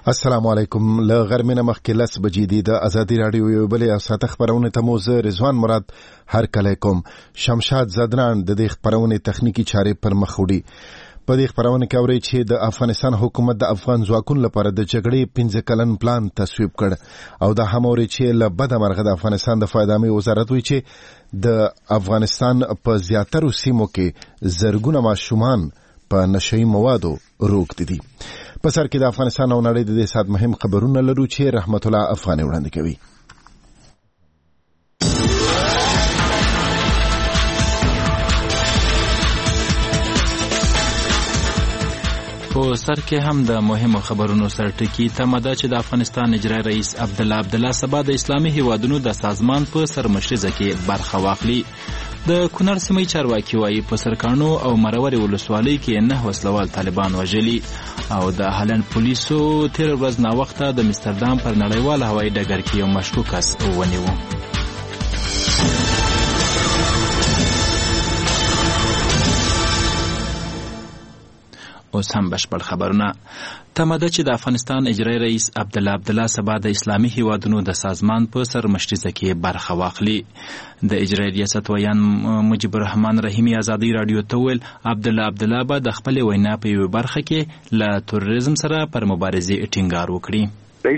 السلام علیکم. له غرمې مخکې 10 بجې دي د ازادي رادیو یو بل او ساته خبرونه ته موزه رضوان مراد هر کله کوم. شمشاد زدران د دې خبرونه تخنیکی چارې پر مخ وړي. په دې خبرونه کې اوري چې د افغانستان حکومت د افغان ځواکونو لپاره د جګړې 15 کلن پلان تصویب کړ او دا هم اوري چې له بده مرغه د افغانستان د فایدامي وزارت وی چې د افغانستان په زیاترو سیمو کې زرګونه ماشومان په نشئی موادو روږدي دي. په سر کې د افغانستان او نړۍ د دې سات مهم خبرونه لرو چې رحمت الله افغاني وړاندې کوي. په سر کې هم د مهمو خبرونو سرټکی تمه ده چې د افغانستان اجرایي رئیس عبدالله سبا د اسلامي هیوادونو د سازمان په سرمشرۍ کې برخه واخلي. د کونړ سیمې چارواکي وایي په سرکانو او مرورې ولسوالۍ کې 9 وسلوال طالبان وژلي او د هالند پولیسو تیر ورځ ناوخته د امستردام پر نړیوال هوایي ډګر کې یو مشکوک کس ونیو. اوس هم بشپړ خبرونه. تمه ده چې د افغانستان اجرایي رئیس عبدالله سبا د اسلامي هیوادونو د سازمان په سرمشرۍ کې برخه واخلي. د اجرایي ریاست ویان مجیب الرحمن رحیمی ازادي رادیو ته ویل عبدالله به د خپل وینا په یو برخه کې له تروریزم سره پر مبارزې ټینګار وکړي.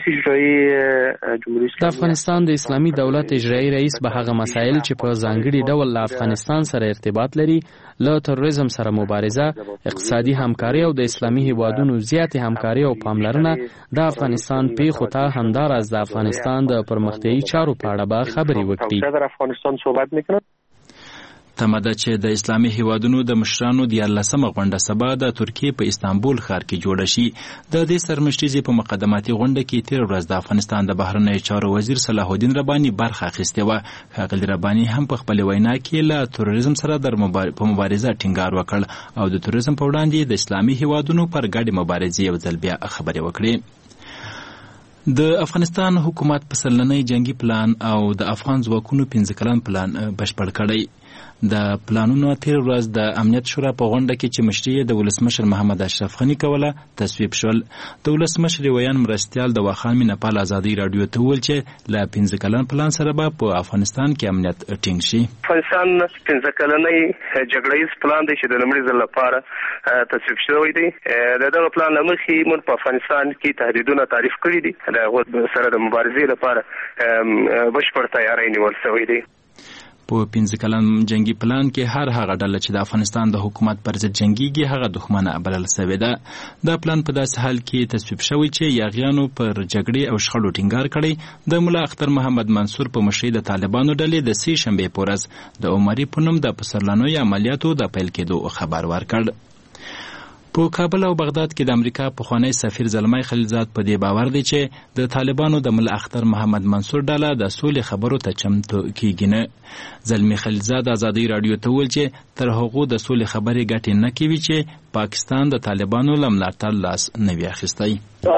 د افغانستان د اسلامي دولت اجرایي رئیس به هغه مسایل چې په ځانګړي ډول له افغانستان سره ارتباط لري له تروریزم سره مبارزه، اقتصادي همکاري او د اسلامي هیوادونو زیاتې همکاري او پاملرنه د افغانستان پیښو ته همداراز د افغانستان د پرمختیایي چارو په اړه به خبرې وکړي. تمه ده چې د اسلامي هیوادونو د مشرانو د 14مه غونډه سبا د ترکیې په استانبول ښار کې جوړه شي. د دې سرمشرۍ په مقدماتي غونډه کې تیر ورځ د افغانستان د بهرنیو چارو وزیر صلاح الدین رباني برخه اخیستې وه. ښاغلي رباني هم په خپل وینا کې له تروریزم سره په مبارزه ټینګار وکړ او د تروریزم په وړاندې د اسلامي هیوادونو پر ګډې مبارزې یو ځل بیا خبرې وکړې. د افغانستان حکومت په سلنۍ جنگي پلان او د افغان ځواکونو 15 کلن پلان بشپړ کړی. د پلانونو تیر ورځ د امنیت شورا په غونډه کې چې مشري د ولسمشر محمد اشرف غني کوله تصویب شول. د ولسمشر ویان مرستیال د واخان مینپال ازادي رادیو ته ویل چې له 15 کلن پلان سره به په افغانستان کې امنیت ټینګ شي. افغانستان 15 کلنۍ جګړیز پلان دی چې د لومړي ځل لپاره تصویب شوی دی. دغه پلان له مخې موږ په افغانستان کې تهدیدونه تعریف کړي دي. د سره د مبارزې لپاره بشپړ تیاری نیول شوی دی. په 15 کلن جنگي پلان کې هر هغه ډله چې د افغانستان د حکومت پر ضد جنگيږي هغه دښمنه بلل شوې ده. دا پلان په داسې حال کې تصویب شوی چې یاغیانو پر جګړې او شخړو ټینګار کړی. د ملا اختر محمد منصور په مشرۍ د طالبانو ډلې د 3 شنبې په ورځ د عمري په نوم د پسرلانوي عملیاتو د پیل کېدو خبر ورکړ. په کابل او بغداد کې د امریکا پخوانی سفیر زلمی خلیلزاد په دې باور دی چې د طالبانو د ملا اختر محمد منصور ډله د سولې خبرو ته چمتو کیږي نه. زلمی خلیلزاد ازادي رادیو ته ویل چې تر هغو د سولې خبرې ګټې نه کوي چې پاکستان د طالبانو له ملاتړ لاس نه وي اخیستی.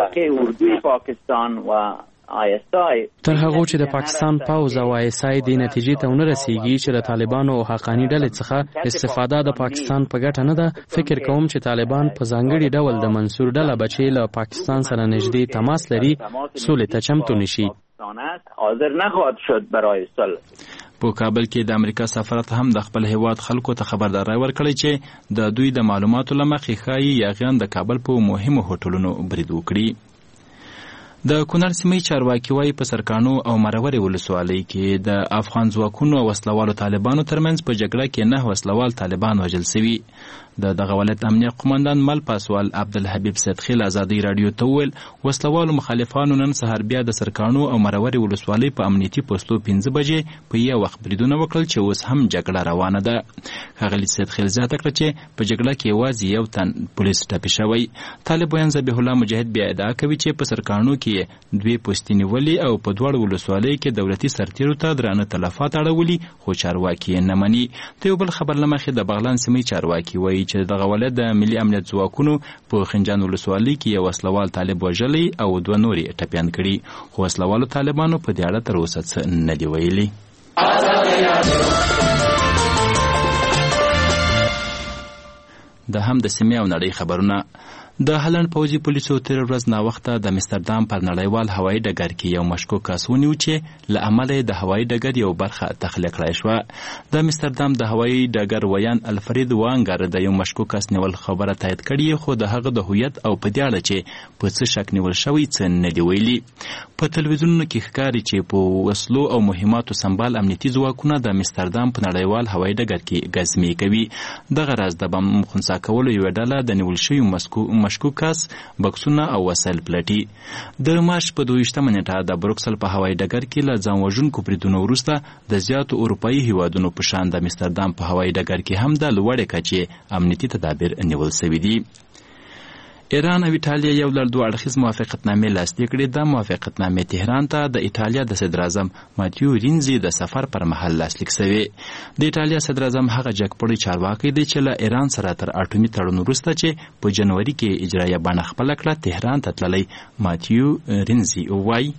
تر هغه چې د پاکستان پوځ او ISI د نتیجې ته ونه رسیږي چې د طالبانو او حقانی ډلې څخه استفاده د پاکستان په ګټه نه ده، فکر کوم چې طالبان په ځانګړي ډول د منصور ډله بچي له پاکستان سره نږدې تماس لري سولې ته چمتو نشي. په کابل کې د امریکا سفارت هم د خپل هیواد خلکو ته خبرداري ورکړی چې د دوی د معلوماتو له مخې ښایي یاغیان د کابل په مهمو هوټلونو برید وکړي. د کونړ سیمې چارواکي وایي په سرکانو او مرورې ولسوالۍ کې د افغان ځواکونو او وسلوالو طالبانو ترمنځ په جګړه کې 9 وسلوال طالبان وژل شوي. د دغه ولایت امنیه قومندان مل پاسوال عبدالحبیب سیدخیل ازادي رادیو ته ویل وسلوالو مخالفانو نن سهار بیا د سرکانو او مرورې ولسوالۍ په امنیتي پوستو 15 بجې په یو وخت بریدونه وکړل چې اوس هم جګړه روانه ده. ښاغلي سیدخیل زیاته کړه چې په جګړه کې یوازې یو تن پولیس ټپي شوی. طالب ویان ذبیح الله مجاهد بیا ادعا کوي چې په سرکانو کې 2 پوستې نیولې او په دواړو ولسوالیو کې دولتي سرتیرو ته درانه تلفات اړولي خو چارواکي یې نه مني. د یو بل خبر له مخې د بغلان سیمې چارواکي وایي چې دغه ولایت د ملي امنیت ځواکونو په خنجان ولسوالۍ کې یو وسلوال طالب وژلی او 2 نور یې ټپیان کړي خو وسلوالو طالبانو په دې اړه تر اوسه څه نه دي ویلي. د هم د سیمې او نړۍ خبرونه. د هالند پوځي پولیسو تیر ورځ ناوخته د امستردام پر نړیوال هوایي ډګر کې یو مشکوک کس ونیو چې له امله د هوایي ډګر یو برخه تخلیه کړای شوه. د امستردام د هوایي ډګر ویان الفرید وانګر د یو مشکوک کس نیول خبره تایید کړې، خو د هغه د هویت او په دې اړه چې په څه شک نیول شوی څه نه دی ویلي. په تلویزیونونو کې ښکاري چې په وسلو او مهماتو سمبال امنیتي ځواکونه د امستردام په نړیوال هوایي ډګر کې ګزمې کوي. دغه راز د بم خنثی کولو یوه ډله د نیول شوي مشکوک کس بکسونه او وسایل پلټي. د مارچ په 22 نیټه د بروکسل په هوایي ډګر کې له ځان وژونکو بریدونو وروسته د زیاتو اروپایي هیوادونو په شان د امستردام په هوایي ډګر کې هم د لوړې کچې امنیتي تدابیر نیول شوي دي. ایران او ایټالیا یو له دوه اړخیز موافقتنامې لاسلیک کړې. د موافقتنامې تهران ته د ایټالیا د صدر اعظم ماتیو رینزي د سفر پر مهال لاسلیک شوی. د ایټالیا صدر اعظم هغه جګپړی چارواکي دی چې له ایران سره تر اټومي تړون وروسته چې په جنوري کې اجرایه بڼه خپله کړه تهران ته تللی. ماتیو رینزي وایي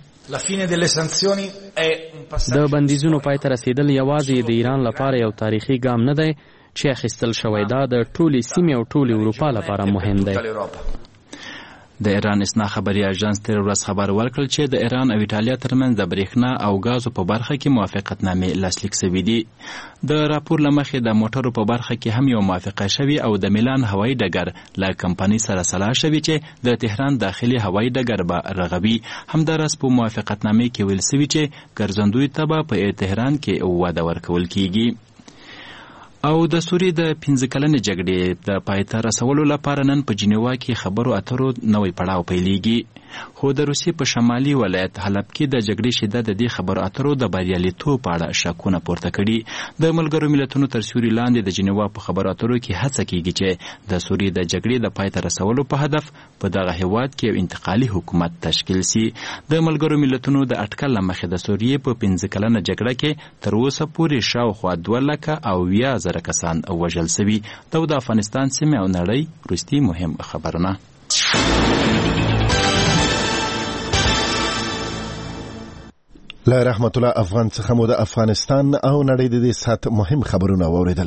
د بندیزونو پای ته رسیدل یوازې د ایران لپاره یو تاریخي ګام نه دی چې اخیستل شوی، دا د ټولې سیمې او ټولې اروپا لپاره مهم دی. د ایران اسنا خبري اژانس تیر ورځ خبر ورکړ چې د ایران او ایټالیا ترمنځ د برېښنا او غازو په برخه کې موافقتنامې لاسلیک شوي دي. د راپور له مخې د موټرو په برخه کې هم یو موافقه شوې او د میلان هوایي ډګر له کمپنۍ سره سلا شوې چې د تهران داخلي هوایي ډګر به رغوي. همداراز په موافقتنامې کې ویل شوي چې ګرځندوی ته به په تهران کې وعده ورکول کیږي. او د سوریې د 15 کلنې جګړې د پای ته رسولو لپاره نن په جنیوا کې خبرو اترو نوی پړاو پیلېږي. خو د روسیې په شمالي ولایت حلب کې د جګړې شدت د دې خبرو اترو د بریالیتوب په اړه شکونه پورته کړي. د ملګرو ملتونو تر سیوري لاندې د جنیوا په خبرو اترو کې هڅه کیږي چې د سوریې د جګړې د پای ته رسولو په هدف په دغه هیواد کې یو انتقالي حکومت تشکیل سي. د ملګرو ملتونو د اټکل له مخې د سوریې په 15 کلنه جګړه کې تر اوسه پورې شاوخوا 2,000 کسان وژل شوي. د افغانستان سیمې او نړۍ وروستي مهم خبرونه. له رحمت الله افغان څخه مو د افغانستان او نړۍ د دې سات مهم خبرونه واوریدل.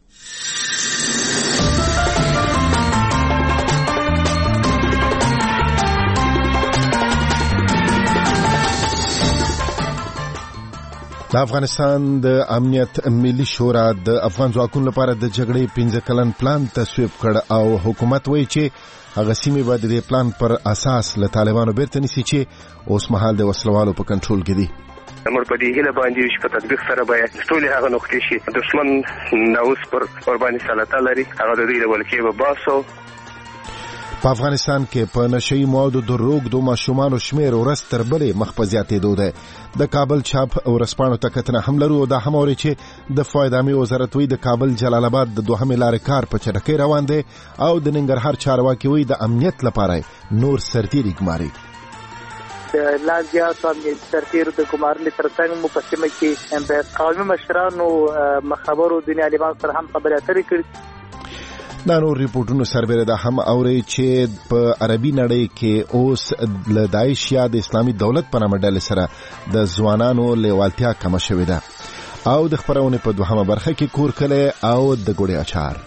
د افغانستان د امنیت ملي شورا د افغان ځواکونو لپاره د جګړې 15 کلن پلان تصویب کړ او حکومت وایي چې هغه سیمې به د دې پلان پر اساس له طالبانو بیرته نیسي چې اوس مهال د وسلوالو په کنټرول کې دي. موږ په دې هیله باندې چې په تطبیق سره باید ټول هغه نقطې شي دښمن نووس پر قرباني سلطه لري هغه د دې له ولکې به باسو. په افغانستان کې په نشئی موادو د روږدو ماشومانو شمیر ورځ تر بلې مخ په زیاتېدو دی. د کابل چاپ ورځپاڼو ته کتنه هم لرو. دا هم اوري چې د فایدامي وزارت وی د کابل جلال آباد د دوهمې لارې کار په چټکۍ روان دی او د ننګرهار چارواکي وی د امنیت لپاره نور سرتیري ګماري. د لازیا امنیت سرتیرو د ګمارلو ترڅنګ مو په سیمه کې د قومي مشرانو مخابرو دنیا لیبان سره هم خبرې اترې کړې. دا نور ریپورټونو سربېره دا هم اوري چې په عربي نړۍ کې اوس له داعش یا د اسلامي دولت په نامه ډلې سره د ځوانانو لیوالتیا کمه شوې ده. او د خبرونې په دوهمه برخه کې کور کلی او د ګوړې اچار.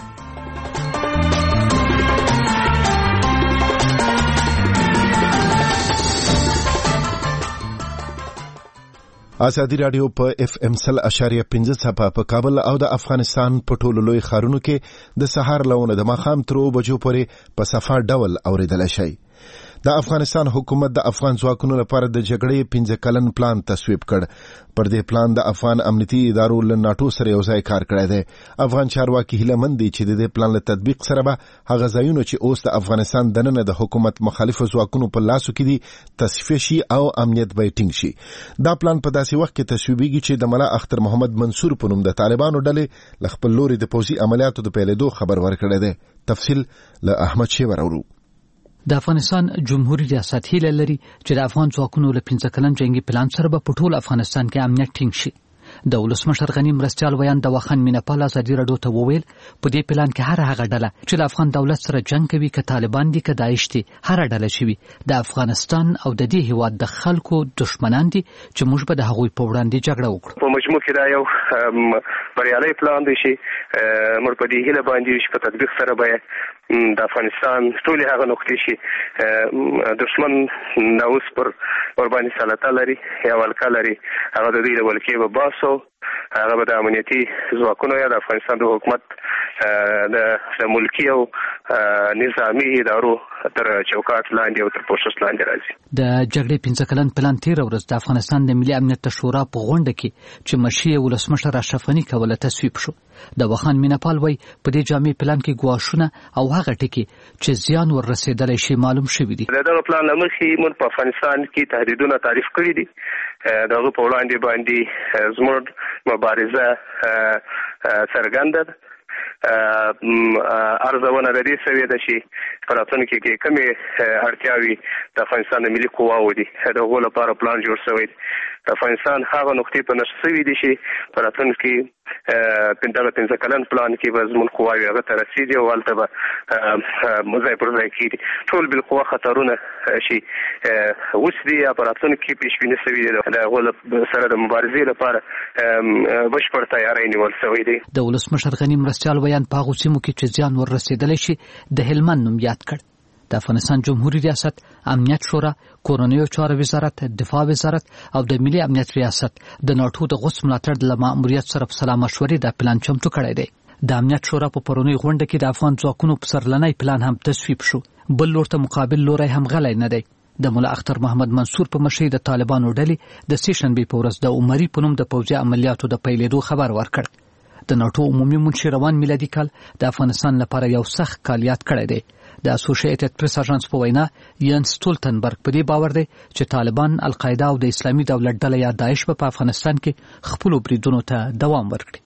ازادي رادیو په FM 100.5 صفه په کابل او د افغانستان په ټولو لوی ښارونو کې د سهار لونه د ماښام تر 2 بجو پورې په صفه ډول اوریدلای شي. د افغانستان حکومت د افغان ځواکونو لپاره د جګړې 15 کلن پلان تصویب کړ. پر دې پلان د افغان امنیتي ادارو له ناتو سره یو ځای کار کړی دی. افغان چارواکي هیله مند دي چې د دې پلان له تطبیق سره به هغه ځایونه چې اوس د افغانستان دننه د حکومت مخالفو ځواکونو په لاسو کې دي تصفیه شي او امنیت به ټینګ شي. دا پلان په داسې وخت کې تصویبېږي چې د ملا اختر محمد منصور په نوم د طالبانو ډلې له خپل لوري د پوځي عملیاتو د پیلېدو خبر ورکړی دی. تفصیل له احمد شیور اورو. د افغانستان جمهوریت ریاست هیله لري چې د افغان ځواکونو له 15 کلن جنگي پلان سره به په ټول افغانستان کې امنیت ټینګ شي. د ولسمشر غنی مرستیال ویان د وخان مینپال ازادي راډیو ته وویل په دې پلان کې هر هغه ډله چې د افغان دولت سره جنگ کوي که طالبان دي که داعش دي هر ډله شي د افغانستان او د دې هیواد د خلکو دشمنان دي چې موږ به د هغوی په وړاندې جګړه وکړو. په مجموع کې دا یو بریالي پلان دی چې موږ په دې هیله باندې چې په تطبیق سره به د افغانستان ټول هغه نقطې چې دشمن ناوس پر باندې سلطه لري یا ولکه لري هغه د دې له ولکې به باسو هغه به د امنیتي ځواکونو یا د افغانستان د حکومت د ملکي او نظامي ادارو تر چوکاټ لاندې او تر پوښښ لاندې راځي. د جګړې 15 کلن پلان تیر ورځ د افغانستان د ملي امنیت شورا په غونډه کې چې مشیر ولسمشر اشرف غنی کوله تصویب شو. د وخان مینپال وای په دې جامع پلان کې ګواښونه او هغه ټکي چې زیان ور رسیدلی شي معلوم شوي دي. دغه پلان لمخې موږ په افغانستان کې تهدیدونه تعریف کړي دي. دغه په وړاندې باندې زموږ مبارزه څرګنده ده. ارزونه د دې سوي ده چې په راتلونکي کې کومې اړتیاوې د افغانستان د ملي قواو دي د هغو لپاره پلان جوړ شوی دی. د افغانستان هغه نقطې په نشر شوي دي چې په راتلونکي دغه 15 کلن پلان کې به زموږ قواوې هغه ته رسېږي او هلته به ځای پر ځای کېږي. ټول بالقوه خطرونه چې اوس دي یا په راتلونکي کې پیشبیني شوي دي د هغو سره د مبارزې لپاره بشپړ تیاری نیول شوی دی. د ولسمشر غنی مرستیال ویان په هغو سیمو کې چې زیان ور رسېدلی شي د هلمند نوم یاد کړ. د افغانستان جمهوریت ریاست، امنیت شورا، کورنیو چارو وزارت، دفاع وزارت او د ملي امنیت ریاست د ناټو د غوڅ ملاتړ د ماموریت سره په سلا مشورې د پلان چمتو کړی دی. د امنیت شورا په پرونی غونډه کې د افغان ځواکونو په سرلنی پلان هم تصویب شو. بل لور ته مقابل لوری هم غلی نه دی. د مولا اختر محمد منصور په مشرۍ د طالبانو ډلې د سیشنبې په ورځ د عمري په نوم د پوځي عملیاتو د پیلېدو خبر ورکړ. د ناټو عمومي منشي روان میلادي کال د افغانستان لپاره یو سخت کال یاد کړی دی. د اسوسییټډ پریس اژانس په وینا ینس ستولتنبرګ په دې باور دی چې طالبان، القاعده او د اسلامي دولت ډله یا داعش په افغانستان کې خپلو بریدونو ته دوام ورکړي.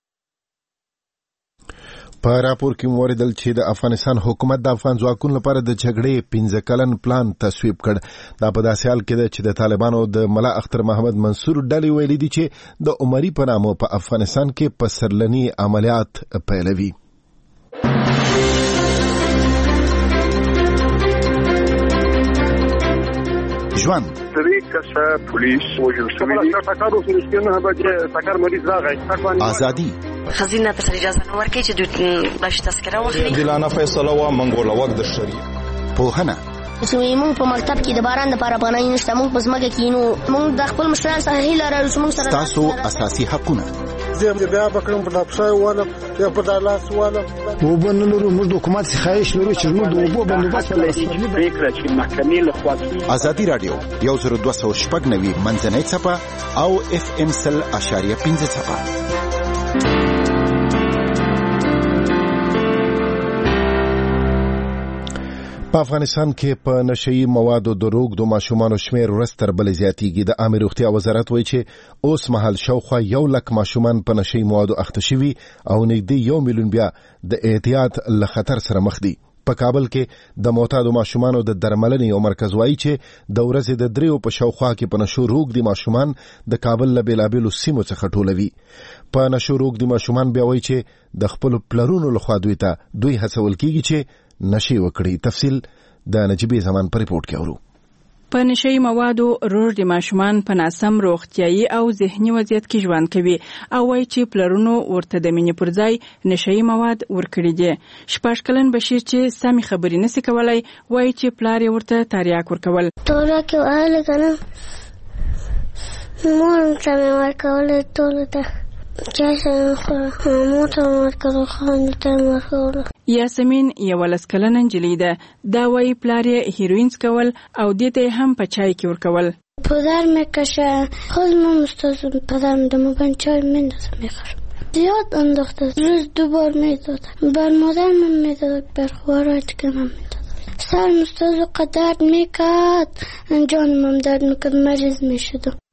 په راپور کې موریدل چې د افغانستان حکومت د افغان ځواکونو لپاره د جګړې 15 کلن پلان تصویب کړ. دا په داسې حال کې ده چې د طالبانو د ملا اختر محمد منصور ډلې ویلي دي چې د عمري په نامه په افغانستان کې په سرلني عملیات پیلوي. ژوند پولیس وجل ازادي خزینه ته اجازه نه ورکړي چې دوی باش تذکره واخلي. دلانه فیصله وا منګول وخت د شریعه پوهنه چې موږ په مکتب کې د باران لپاره پناه نشته، موږ په ځمکه کې نو موږ د خپل مشران سره هیله لرو چې موږ سره تاسو اساسي حقونه زم بیا بکرم په لابشای والا یا په دالاس والا وبنلو موږ د حکومت خواهش لرو چې موږ د وبو بندوبست لري فکر چې محکمې له خوا ازادي رادیو 1290 منځنۍ صفه او FM 100.5 صفه. په افغانستان کې په نشئی موادو د روږدو ماشومانو شمیر ورځ تر بلې زیاتېږي. د عامه روغتیا وزارت وایي چې اوس مهال شاوخوا 1 لک ماشومان په نشئی موادو اخته شوي او نږدې 1 میلیون بیا د احتیاط له خطر سره مخ دي. په کابل کې د معتادو ماشومانو د درملنې یو مرکز وایي چې د ورځې د 3 په شاوخوا کې په نشو روږدي ماشومان د کابل له بېلابېلو سیمو څخه ټولوي. په نشو روږدي ماشومان بیا وایي چې د خپل پلرونو لخوا دوی هڅول کیږي چې نشي وکړي. تفصیل د نجیبې زمان په ریپورت کې اورو. په نشئی موادو روږدي ماشومان په ناسم روغتیايي او ذهني وضعیت کې ژوند کوي او وایي چې پلرونو ورته د مینې پر ځای نشئی مواد ورکړي دي. 6 کلن بشیر چې سمې خبرې نشي کولای وایي چې پلار یې ورته تریاک ورکول. ټوله کې واله کنه مور سمې ورکول ټوله ته یاسمین 11 کلنه نجلۍ ده. دا وایي پلار یې هیروین څکول او دې ته هم په چای کې ورکول. پدر میکشه خودم مستازم پدرم دمو بند چای میندازم میخورم. زیاد انداخته روز 2 بار میداد. بر مادرم میداد، بر خوارات که من میداد. سر مستازو قدرد میکرد، جانم درد میکرد، مریض میشد.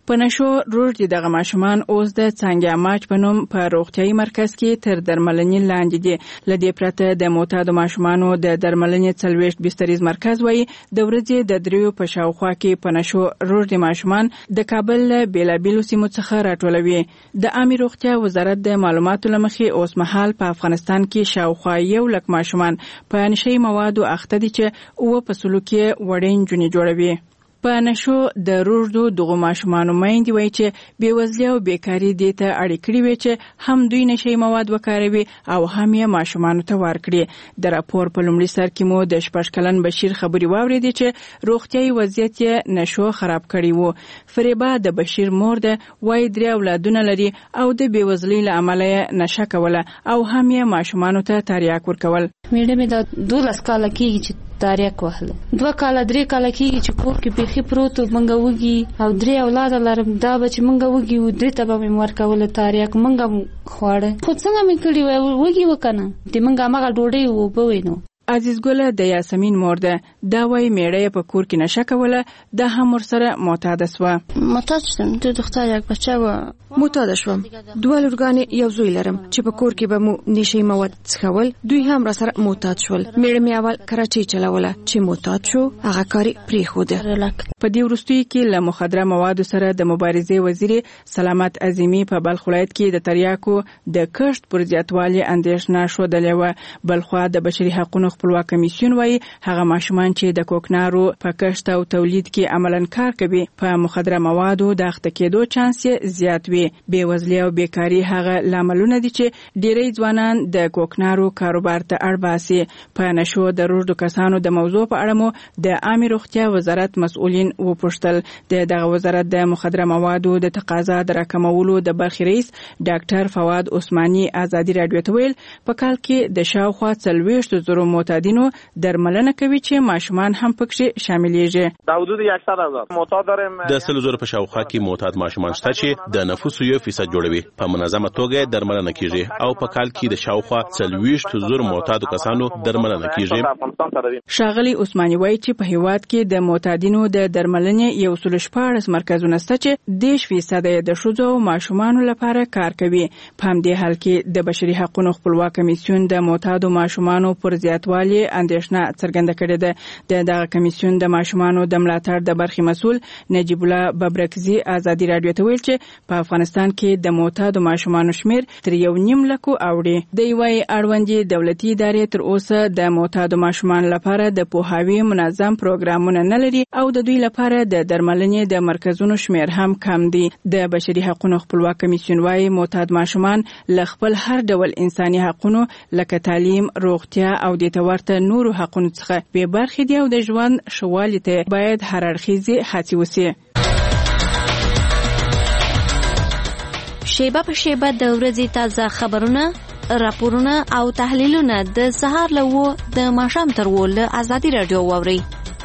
په نشو روږدي دغه ماشومان اوس د څانګې اماچ په نوم په روغتیايي مرکز کې تر درملنې لاندې دي. له دې پرته د معتادو ماشومانو د درملنې 40 بستریز مرکز وایي د ورځې د 3 په شاوخوا کې په نشو روږدي ماشومان د کابل له بیلابیلو سیمو څخه راټولوي. د عامه روغتیا وزارت د معلوماتو لمخې اوس مهال په افغانستان کې شاوخوا 1 لک ماشومان په نشي موادو اخته دي چې او په سلوک کې وړین جونې جوړوي. په نشو د روږدو دغو ماشومانو میندې وایي چې بېوزلي او بیکاري دې ته اړ کړي وي چې هم دوی نشي مواد وکاروي او هم یې ماشومانو ته ورکړي. د راپور په لومړي سر کې مو د 6 کلن بشیر خبري واورېدې چې روغتیايي وضعیت یې نشو خراب کړی وو. فریبا د بشیر مور ده وایي 3 اولادونه لري او د بېوزلۍ له امله یې نشه کوله او هم یې ماشومانو ته تریاک ورکول. میډه مې د 12 کاله کېږي چې تاریک وهله 2 کاله 3 کاله کېږي چې کور کې بيخي پروت منګه وږي او 3 اولاد لرم دا به چې منګه وږي و 3 ته به مې ورکول تاریک منګه خواړه خو څنګه مې کړی وږي وکنه د منګه ماغه ډوډۍ و بوینو. عزیز ګل د یاسمین مور ده دا وای میړه په کور کې نشه کوله د هم ورسره معتاد سو. معتاد شوم د دختر یک بچه و معتاد شوم 2 لورګانې یو زوی لرم چې په کور کې به مو نشي مواد څښول دوی هم را سره معتاد شول. میړه مې اول کراچۍ چلوله چې معتاد شو هغه کاری پریښوده. په دې وروستي کې له مخدره موادو سره د مبارزې وزیر سلامت عظیمی په بلخ ولایت کې د تریاکو د کښت پر زیاتوالي اندېښنه شودلې و. بلخوا د بشري حقوقو خپلواک کمیسیون وایي هغه ماشومان چې د کوکنارو په کښت او تولید کې عملاً کار کوي په مخدره موادو د اخته کېدو چانس یې زیات وي. بېوزلي او بیکاري هغه لاملونه دي چې ډېری ځوانان د کوکنارو کاروبار ته اړ باسي. په نشو د روږدو کسانو د موضوع په اړه مو د عامه روغتیا وزارت مسؤلین وپوښتل. د وزارت د مخدره موادو د تقاضا د راکمولو د برخې رئیس ډاکټر فواد عثماني ازادي رادیو ته ویل په کال کې د شاوخوا 40,000 معتادینو درملنه کوي چې ماشومان هم پکې شاملېږي. د حدود 100,000 معتاد داریم. د 100,000 په شاوخوا کې معتاد ماشومان شته چې د نفوسو 1% جوړوي. په منظمه توګه درملنه کیږي او په کال کې د شاوخوا 40,000 معتادو کسانو درملنه کیږي. شاغلی عثماني وایي چې په هیواد کې د معتادینو د درملنې 114 مرکزونه شته چې 10% د ښځو او ماشومانو لپاره کار کوي. په همدې حال کې د بشري حقوقو خپلواک کمیسیون د معتادو ماشومانو پر زیاتوالي اندېښنه څرګنده کړې ده. دغه کمیسیون د ماشومانو د ملاتړ د برخې مسؤل نجیب الله ببرکزي ازادي رادیو ته ویل چې په افغانستان کې د معتادو ماشومانو شمیر تر 1.5 لک اوړي. د یوې اړوندې دولتي ادارې تر اوسه د معتادو ماشومان لپاره د پوهاوي منظم پروګرامونه نه لري او د دوی لپاره د درملنې د مرکزونو شمیر هم کم دی. د بشري حقوقو خپلواک کمیسیون وايي معتاد ماشومان له خپل هر ډول انساني حقوقو لکه تعلیم، روغتیا او د ورته نورو حقوقو څخه به برخې دي او د ژوند شوالي ته باید هر اړخیزه هڅې وشي. شیبه په شیبه د ورځې تازه خبرونه، راپورونه او تحلیلونه د سهار له د ماښام تر له ازادي رادیو واوري.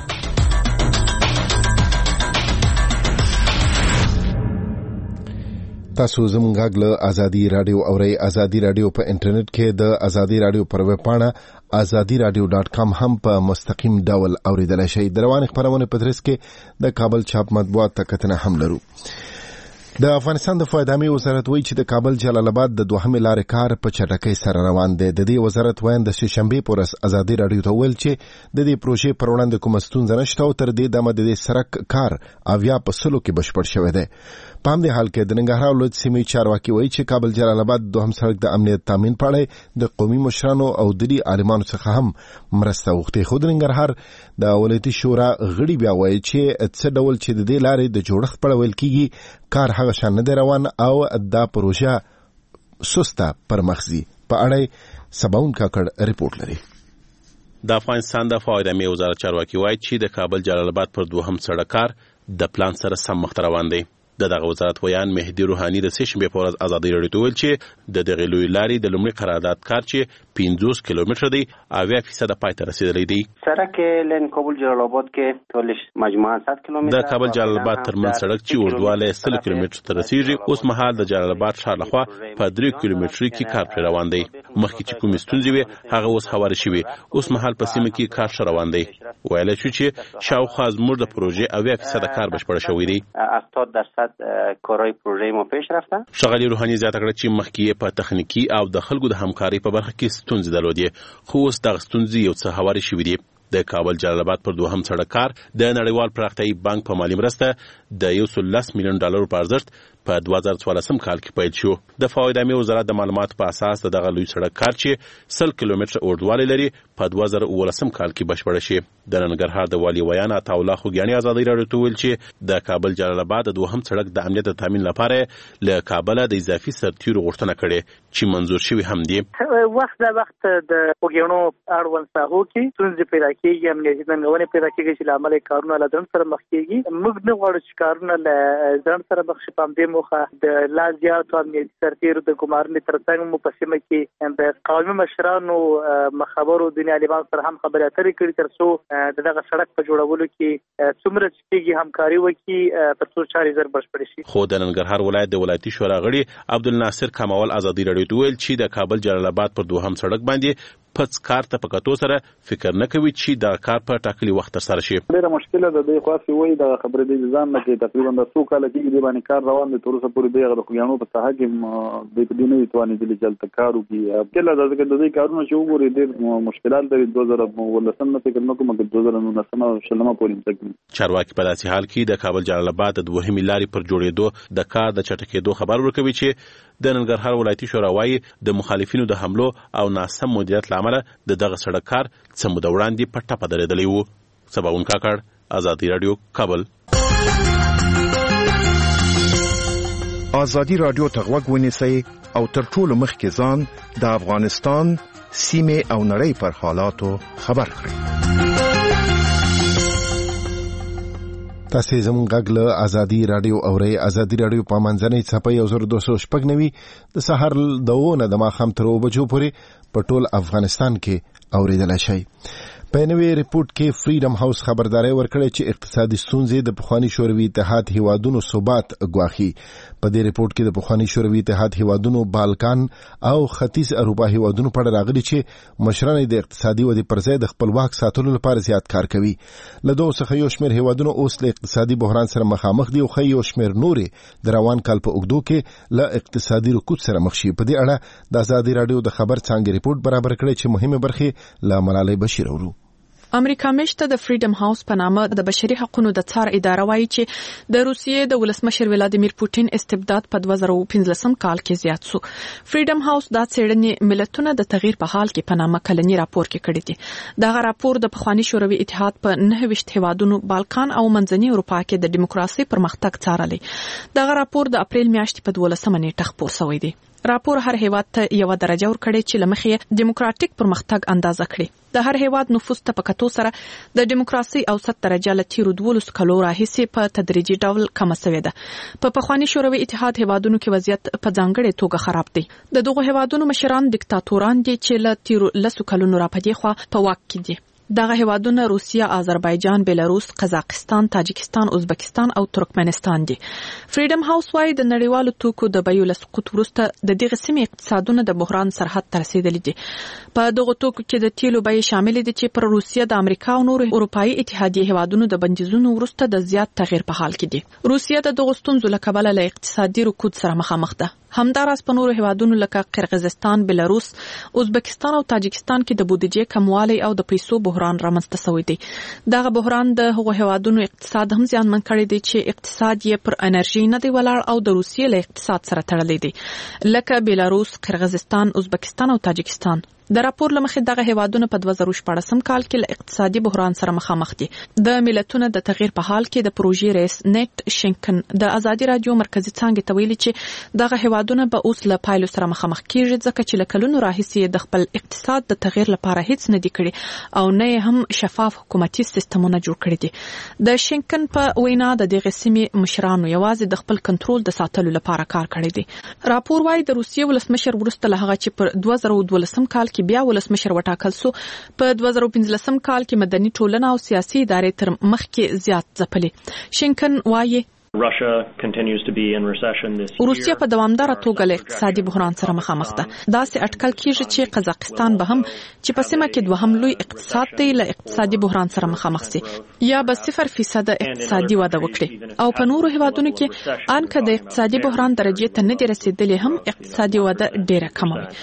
تاسو زموږ غږ له ازادي رادیو اورئ. ازادي رادیو په انټرنیټ کې د ازادي رادیو پر ویب پاڼه azadiradio.com هم په مستقیم ډول اوریدلای شئ. د روان خبرونه په ترڅ کې د کابل چاپ مطبوعات ته کتنه هم لرو. د افغانستان د فایدامي وزارت وایي چې د کابل جلال آباد د دوهمې لارې کار په چټکۍ سره روان دی. د دې وزارت وایي د شنبې پورس ازادي رادیو ته ویل چې د دې پروژې پر وړاندې کوم ستونزه نشته او تر دې دمه د سړک کار 90% کې بشپړ شوی دی. په همدې حال کې د ننګرهار ولایت سیمې چارواکي وایي چې کابل جلال آباد دوهم سړک د امنیت تامین په اړه د قومي مشرانو او دلی عالمانو څخه هم مرسته وغوښتې. خو د ننګرهار د ولایتي شورا غړي بیا وایي چې څه ډول چې د دې لارې د جوړښت په اړه ویل کیږي کار هغه شان نه دی روان او دا پروژه سسته پرمخ ځي. په اړه سباون کاکړ رپورټ لري. د افغانستان د فایدامي وزارت چارواکي وایي چې د کابل جلال آباد پر دوهم سړک کار د پلان سره سم مخ روان دی. دغه وزارت ویان مهدی روحانی د سشنبه په ورځ ازادي رادیو ته ویل چې د دغه لوی لارې د لومړي قرارداد کار چې 50 کیلومتر دی 80% پای ته رسیدلی دی. سړک لین کابل جلال آباد کې ټولش مجموعاً 100 کیلومتر د کابل جلال آباد ترمن سړک چې اوږدوالی 100 کیلومتر ته رسیږي اوس مهال د جلال آباد ښار لخوا په 3 کیلومتر کې کار پر روان دی. مخکې چې کوم ستونزې وي هغه اوس هواري شوی. اوس مهال په سیمه کې کار روان دی. ویل شو چې شاوخوا زموږ د پروژې 80% کار بشپړ شوی دی. 80% کارهای پروژه ما پیش رفته. ښاغلي روحاني زیاته کړه چې مخکې په تخنیکی او د خلکو د همکارۍ په برخه کې ستونزې درلودې، خو اوس دغه ستونزې یو څه هوارې شوې دي. د کابل جلال آباد پر دوهم سړک کار د نړیوال پراختیایي بانک په مالي مرسته د $110 میلیون په ارزښت په 2014 کال کې پیل شو. د فواید عامه وزارت د معلوماتو په اساس دغه لوی سړک کار چې 100 کیلومتره اوږدوالی لري په 2019 کال کې بشپړ شي. د ننګرهار د والي ویان عطاالله خوګیاني ازادي راډیو ته ویل چې د کابل جلال آباد د دوهم سړک د امنیت تامین لپاره له کابل د اضافي سرتیرو غوښتنه کړې چې منظور شوی هم دي. وخت د خوګیانو اړوند ساحو کې څنګه پیدا کیږي، امنیتي ننګونې پیدا کیږي چې عمل کارونه له ځان سره مخ کیږي. موږ نه غواړو چې کارونه له ځان سره مخ شي. په دې موخه د لازیات او امنیتي سرتیرو د ګمارنې ترڅنګ مو په سیمه کې د قومي مشرانو مخابرو د طالبان سره هم خبرې اترې کړې ترڅو دغه سړک په جوړولو کې څومره چې همکاري وکړي ترڅو چارې زر بشپړ شي. خو د ننګرهار ولایت د ولایتي شورا غړي عبدالناصر کمال ازادي راډیو ته ویل چې د کابل جلال آباد پر دوهم سړک باندې پڅ کار ته په کتو سره فکر نه کوي چې دا کار په ټاکلي وخت تر سره شي. ډېره مشکله ده. د خاصي وای د خبرې د ځان نه کې تقریبا د 100 کال کې د باندې کار روان دي. تر اوسه پورې دغه خوګیانو په ساحه کې د دې نه توانې دي چې کارو کې کله د دې کارونه چې وګوري ډېر مشکلات لري. 2019 نه فکر نه کوم چې 2019 شلمه پورې تکي. چارواکي په داسې حال کې د کابل جلال آباد د دوهمې لارې پر جوړېدو د کار د چټکېدو خبر ورکوي چې د ننګرهار ولایتي شورا وايي د مخالفینو د حملو او ناسم مدیریت لامل دغه سړک کار څه موده وړاندې په ټپه درېدلی و. سباون کاکړ، ازادي راډیو، کابل. ازادي راډیو ته غوږ ونیسئ او تر ټولو مخکې ځان د افغانستان سیمې او نړۍ پر حالاتو خبر کړئ. تاسو زموږ غږ له ازادي راډیو اورئ. ازادي راډیو په منځنۍ صفحه 1296 د سحر د 9 د ماښام تر 2 بجو پورې په ټول افغانستان کې اوریدلای شئ. په نوې ریپورت کې فریډم هاوس خبرداري ورکړې چې اقتصادي ستونزې د پخوانی شوروي اتحاد هیوادونو ثبات ګواخي. په دې ریپورت کې د پخوانی شوروي اتحاد هیوادونو، بالکان او ختیځ اروپا هیوادونو په اړه راغلي چې مشران د اقتصادي ودې پر ځای د خپلواک ساتلو لپاره زیات کار کوي. له دوه څخه یو شمېر هیوادونو اوس له اقتصادي بحران سره مخامخ دي او خو یو شمېر نورې د روان کال په اوږدو کې له اقتصادي رکود سره مخ شي. په دې اړه د ازادي راډیو د خبر څانګې ریپورت برابر کړی چې مهمه برخه له ملالۍ بشیر اورو. امریکا مشته د فریډم هاوس په نامه د بشري حقوقو د څار اداره وایي چې د روسیې د ولسمشر ولادیمیر پوتین استبداد په 2015 کال کې زیات شو. فریډم هاوس دا څېړنې ملتونه د تغییر په حال کې په نامه کلنی راپور کې کړی دی. دا راپور د پخوانی شوروي اتحاد په 9 هیوادونو، بالکان او منځنۍ اروپا کې د دیموکراسي پرمختګ څارلی. دا راپور د اپریل میاشتې په 12 نیټه خپور شوی دی. راپور هر هیواد ته یو درجه ورکړي چې لمخې دیموکراتیک پرمختګ اندازه کړي. د هر هیواد نفوس ته په کتو سره د دیموکراسي اوسط درجه له تیرو 12 کلو راهیسې په تدریجي ډول کمه شوې ده. په پخوانی شوروي اتحاد هیوادونو کې وضعیت په ځانګړې توګه خراب دی. د دغه هیوادونو مشران دیکتاتوران دي چې له تیرو 10 کلونو راپدې خو په واک کې دي. دغه هیوادونه روسیه، آذربایجان، بلاروس، قزاقستان، تاجکستان، ازبکستان او ترکمنستان دي. فریډم هاوس وايي د نړیوالو توکو د بیو له سقوط وروسته د دغه سیمې اقتصادونه د بحران سرحد ته رسیدلي دي. په دغه توکو کې د تیلو بیې شامل دي چې پر روسیه، د امریکا او نورو اروپایي اتحادیه هیوادونو د بندیزونو وروسته د زیات تغییر په حال کې دي. روسیه د دغه ستونزو له کبله له اقتصادي رکود سره مخامخ ده. همداراز په نورو هیوادونو لکه قرغیزستان، بلاروس، ازبکستان او تاجکستان کې د بودیجې کموالی او د پیسو بحران رامنځته شوی دی. دغه بحران د هغو هیوادونو اقتصاد هم زیانمن کړی دی چې اقتصاد یې پر انرژي نه دی ولاړ او د روسیې له اقتصاد سره تړلی دی، لکه بلاروس، قرغیزستان، ازبکستان او تاجکستان. د راپور لمخې دغه هیوادونه په 2014 کال کې له اقتصادي بحران سره مخامخ دي. د ملتونو د تغییر په حال کې د پروژې رئیس نیکټ شینکن د ازادي راډیو مرکزی څانګې ته ویلي چې دغه هیوادونه به اوس له پایلو سره مخامخ کیږي ځکه چې له کلونو راهیسې د خپل اقتصاد د تغییر لپاره هیڅ نه دي کړي او نه هم شفاف حکومتي سیستمونه جوړ کړي دي. د شینکن په وینا د دغه سیمې مشرانو یوازې د خپل کنټرول د ساتلو لپاره کار کړی دی. راپور وايي د روسیې ولسمشر وروسته له هغه چې پر 2012 کال کې بیا ولسمشر وټاکل سو، په 2015 کال کې مدني ټولنه او سیاسي ادارې تر مخ کې زیات ځپلې. شینکن وايي روسیه په دوامداره توګه له اقتصادي بحران سره مخامخ ده. داسې اټکل کیږي چې قزاقستان به هم چې په سیمه کې دوهم لوی اقتصاد دی له اقتصادي بحران سره مخامخ شي یا به 0% اقتصادي وده وکړي او په نورو هیوادونو کې انکه د اقتصادي بحران درجه ته نه رسیدلې هم اقتصادي وده ډیره کمه وي.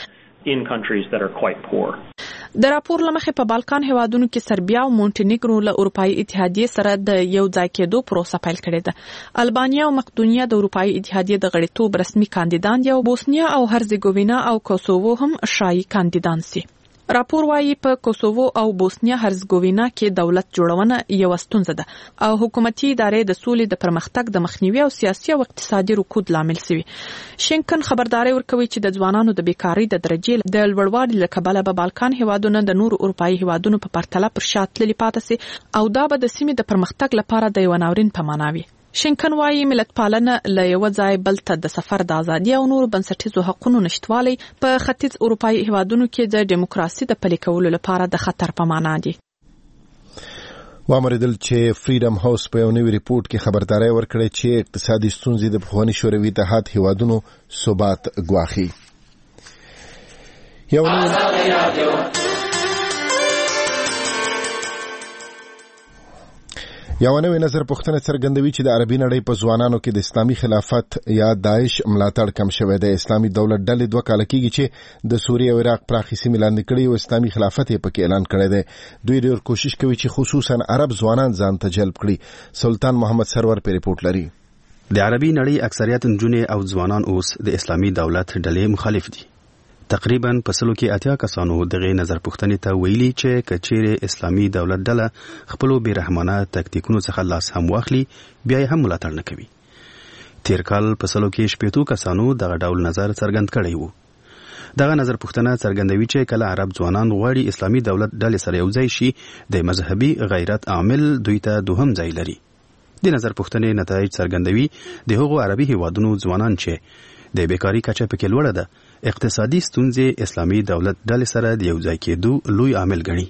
د راپور لمخې په بالکان هیوادونو کې سربیا او مونټینیګرو له اروپאי اتحادیه سره د یو ځای کېدو پروسه پیل کړې ده. البانیا او مقدونیه د اروپאי اتحادیه د غړیتوب رسمي کاندیدان دي او بوسنیا او هرزګوینا او کوسوو هم شایي کاندیدان سي. راپور وايي په کوسوو او بوسنیا هرزګوینا کې دولت جوړونه یو ستونزه ده او حکومتي ادارې د سولې د پرمختګ د مخنیوي او سیاسي او اقتصادي رکود لامل شوي. شینکن خبرداري ورکوي چې د ځوانانو د بیکاری د درجې د لوړوالي له کبله به بالکان هیوادونه د نورو اروپאי هیوادونو په پرتله پر شا تللي پاتې سي او دا به د سیمې د پرمختګ لپاره د یو ناورین په معنا وي. شینکن وايي ملت پالنه له یو ځای بل ته د سفر د ازادي او نورو بنسټیزو حقوقو نشټوالي په ختیځ اروپאי هیوادونو کې د دیموکراسي د پلي کولو لپاره د خطر په معنا دي. وامریدل چې فریډم هاوس په یو نوی ریپورت کې خبرداري ورکړې چې اقتصادي ستونزې د پخواني شوروي اتحاد هیوادونو ثبات ګواښي. یو نوی نظر پوښتنه څرګندوي چې د عربي نړۍ په ځوانانو کې د اسلامي خلافت یا داعش ملاتړ کم شوی دی. اسلامي دولت ډلې 2 کال کېږي چې د سوریه او عراق پراخې سیمې لاندې کړي او اسلامي خلافت یې پکې اعلان کړی دی. دوی ډېر کوشش کوي چې خصوصا عرب ځوانان ځان ته جلب کړي. سلطان محمد سرور په ریپورت لري. د عربي نړۍ اکثریت نجونې او ځوانان اوس د اسلامي دولت ډلې مخالف دي. تقریبا په سلو کې 80 کسانو دغه نظر پوښتنې ته ویلي چې کچېره اسلامي دولت ډله خپل بیرحمانه تکتیکونو څخه لاس هم واخلي بیا هم ملاتړ نه کوي. تیر کال په سلو کې 80 کسانو دغه ډول نظر څرګند کړی وو. دغه نظر پوښتنه څرګندوي چې کله عرب ځوانان غواړي اسلامي دولت ډلې سره یو ځای شي د مذهبي غیرت عامل دوی ته دوهم ځای لري. د نظر پوښتنې نتایج څرګندوي د هغو عربي هیوادونو ځوانان چې د بیکاری کچه پکې لوړه ده اقتصادي ستونزې اسلامي دولت ډلې سره د یو ځای کېدو لوی عامل ګڼي.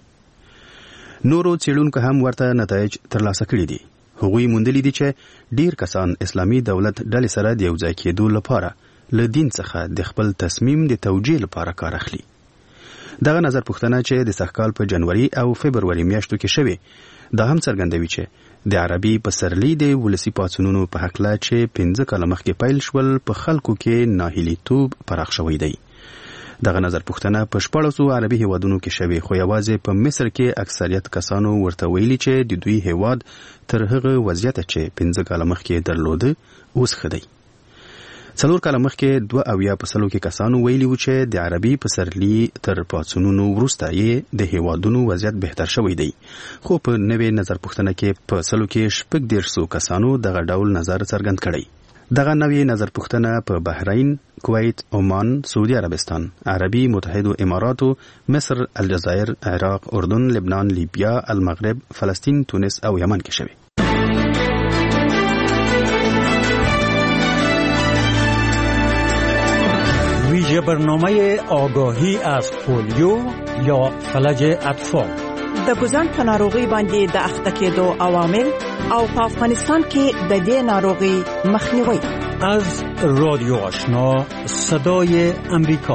نورو څېړونکو هم ورته نتایج ترلاسه کړي دي. هغوی موندلي دي چې ډیر کسان اسلامي دولت ډلې سره د یو ځای کېدو لپاره له دین څخه د خپل تصمیم د توجیه لپاره کار اخلي. دغه نظر پوښتنه چې د سږکال په جنوري او فبروري میاشتو کې شوې دا هم څرګندوي چې د عربي پسرلي د ولسی پاڅونونو په حق لا چې 15 کاله مخکې پیل شول په خلکو کې ناهیلیتوب پراخ شوی دی. دغه نظر پوښتنه په 14 عربي هیوادونو کې شوې خو یوازې په مصر کې اکثریت کسانو ورته ویلي چې د دوی هیواد تر هغه وضعیت چې 15 کاله مخکې درلوده اوس ښه دی. 4 کاله مخکې 2% کې کسانو ویلي و چې د عربي پسرلي تر پاڅونونو وروسته یې د هیوادونو وضعیت بهتر شوی دی. خو په نوې نظر پوښتنه کې په 100 کسانو دغه ډول نظر څرګند کړی. دغه نوې نظر پوښتنه په بحرین، کویت، عمان، سعودي عربستان، عربي متحده اماراتو، مصر، الجزائر، عراق، اردن، لبنان، لیبیا، المغرب، فلسطین، تونس او یمن کې شوی. ویژه برنامه آگاهی از پولیو یا فلج اطفال د ګوزن په ناروغي باندې د اخته کېدو عوامل او په افغانستان کې د دې ناروغي مخنیوي از رادیو آشنا صدای امریکا.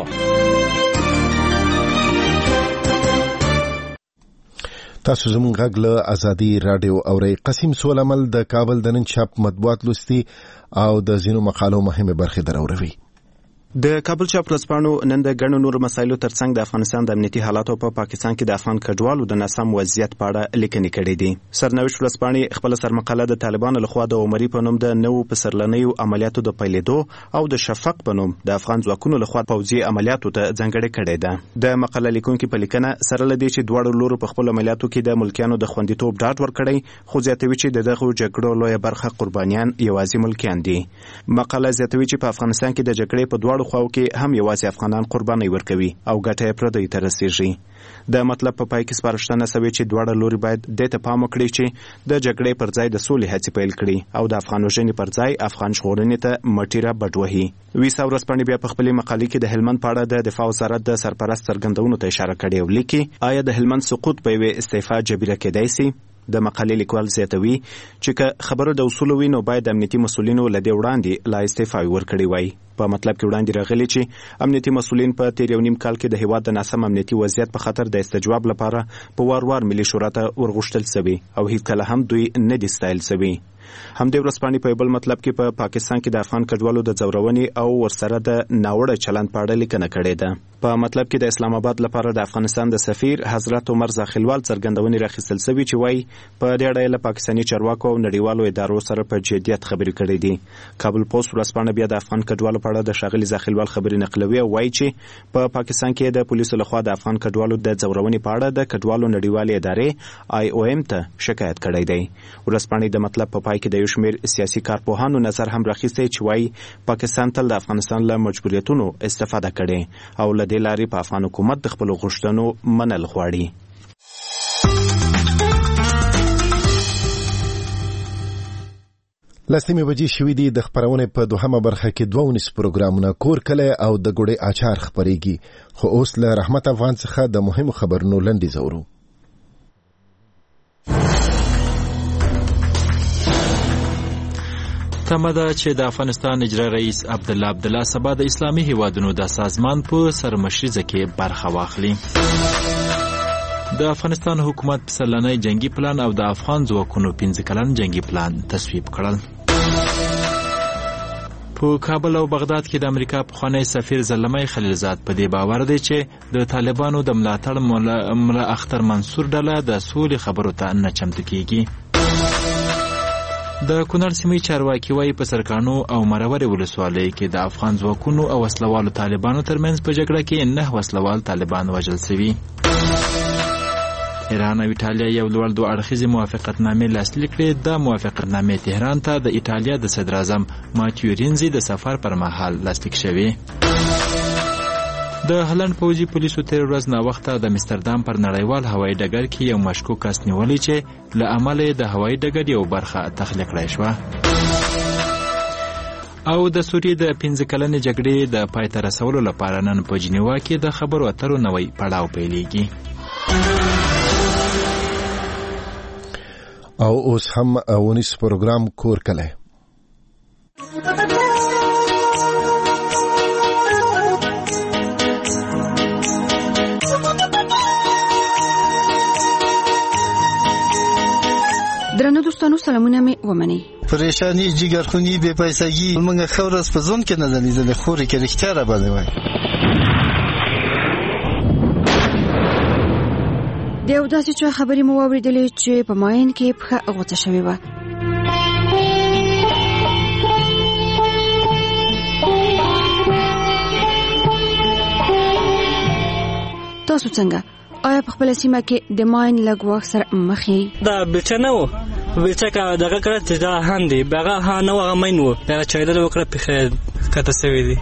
تاسو زموږ غږ له ازادي رادیو اورئ. قسیم سولمل د کابل د نن چاپ مطبوعات لوستي او د ځینو مقالو مهمه برخې دروروي. د کابل چاپ ورځپاڼو نن د ګڼو نورو مسایلو ترڅنګ د افغانستان د امنیتي حالاتو په پاکستان کې د افغان کډوالو د ناسم وضعیت په اړه لیکنې کړې دي. سرنوشت ورځپاڼې خپل سرمقاله د طالبانو لخوا د عمري په نوم د نوو پسرلنیو عملیاتو د پیلېدو او د شفق په نوم د افغان ځواکونو لخوا پوځي عملیاتو ته ځانګړې کړې ده. د مقاله لیکونکو په لیکنه سره لدی چې دواړو لورو په خپل عملیاتو کې د ملکیانو د خوندیتوب ډاډ ورکړی، خو زیاتوي چې دغه جګړو لویه برخه قربانیان یوازې ملکیان دي. مقاله زیاتوي چې په افغانستان کې د جګړې په دواړو خواو کې هم یوازې افغانان قرباني ورکوي او ګټه پردی ته رسیږي. د مطلب په پای کې سپارښتنه شوې چې دواړه لوري باید د ته پام وکړي چې د جګړې پر ځای د سولې هڅې پیل کړي او د افغان وژنې پر ځای افغان ژغورنې ته مټیره بډوهي. ویسا ورځپاڼې بیا په خپلې مقالې کې د هلمند په اړه د دفاع وزارت د سرپرست څرګندونو ته اشاره کړې او لیکي آیا د هلمند سقوط په یوه استعفا جبیره کېدای شي؟ د مقالې لیکوال زیاتوي چې که خبره د اصول وي نو باید امنیتي مسؤلینو له دې وړاندې لا استعفا ورکړي وای. په مطلب کې وړاندې راغلي چې امنیتي مسؤلین په تیر یو نیم کال کې د هیواد د ناسم امنیتي وضعیت په خاطر د استجواب لپاره په وار ملي شورا ته ورغوښتل شوی او هیڅ کله هم دوی نه دي ستایل شوی. همدې ورځپاڼې په بل مطلب کې په پاکستان کې د افغان کډوالو د ځورونې او ورسره د ناوړه چلند په اړه لیکنه کړې ده. په مطلب کې د اسلام آباد لپاره د افغانستان د سفیر حضرت عمر زاخیلوال څرګندونې راخیستل شوی چې وایي په دې اړه له پاکستاني چارواکو او نړیوالو ادارو سره په جدیت خبرې کړې دي. کابل پوسټ ورځپاڼه بیا د افغان کډوالو په اړه د ښاغلي زاخیلوال خبرې نقلوي او وایي چې په پاکستان کې د پولیسو لخوا د افغان کډوالو د ځورونې په اړه د کډوالو نړیوالې ادارې IOM ته شکایت کړی دی. ورځپاڼې د مطلب په پای کې د یو شمېر سیاسي کارپوهانو نظر هم راخیستی چې وایي پاکستان تل د افغانستان له مجبوریتونو استفاده کړې او له دې لارې په افغان حکومت د خپلو غوښتنو منل غواړي. لسمه بجې شوې دي. د خبرونې په دوهمه برخه کې 2 پروګرامونه کور کله او د ګوړې اچار خبرېږي، خو اوس له رحمت افغان څخه د مهمو خبرونو لنډیز اورو. تمه ده چې د افغانستان اجرا رئیس عبدالله سبا د اسلامي هیوادونو د سازمان په سرمشریزه کې برخه واخلي. د افغانستان حکومت پسرلنی جنگي پلان او د افغان ځواکونو 15 کلن جنگي پلان تصویب کړل. په کابل او بغداد کې د امریکا پخوانی سفیر زلمی خلیلزاد په دې باور دی چې د طالبانو د ملاتړ ملا اختر منصور ډله د سولې خبرو ته نه چمتو کیږي. د کونړ سیمې چارواکي وايي په سرکانو او مرورې ولسوالۍ کې د افغان ځواکونو او وسلوالو طالبانو ترمنځ په جګړه کې 9 وسلوال طالبان وژل شوي. ایران او ایټالیا یو لوړ 2 اړخیزې موافقتنامې لاسلیک کړې. د موافقتنامې تهران ته د ایټالیا د صدر اعظم ماتیو رینزي د سفر پر مهال لاسلیک شوې. د هلند پوځي پولیسو تیر ورځ ناوخته د امستردام پر نړیوال هوایي ډګر کې یو مشکوک کس نیولی چې له امله د هوایي ډګر یو برخه تخلیه کړای شوه. او د سوریې د 15 کلنې جګړې د پای ته رسولو لپاره نن په جنیوا کې د خبرو اترو نوی پړاو پیلېږي. او اوس هم 19 پروګرام کور کله. درنو دوستانو سلامونه می ومني. پریشانی جګرخونی بے پیسګي موږ خورس په ځون کې نه زلیدل خوري کې رښتیا را باندې وای. د یو داسې چا خبرې مو واورېدلې چې په ماین کې پخه غوڅه شوې وه. تاسو څنګه آیا په خپل سیمه کې د ماین لږ وخت سره مخ یې؟ دا بلچه نه و، بلچه که دغه کړه چې دا هم دی هغه ها نه هغه ماین و، دغه چایدل وکړه پخې کته سوي دي.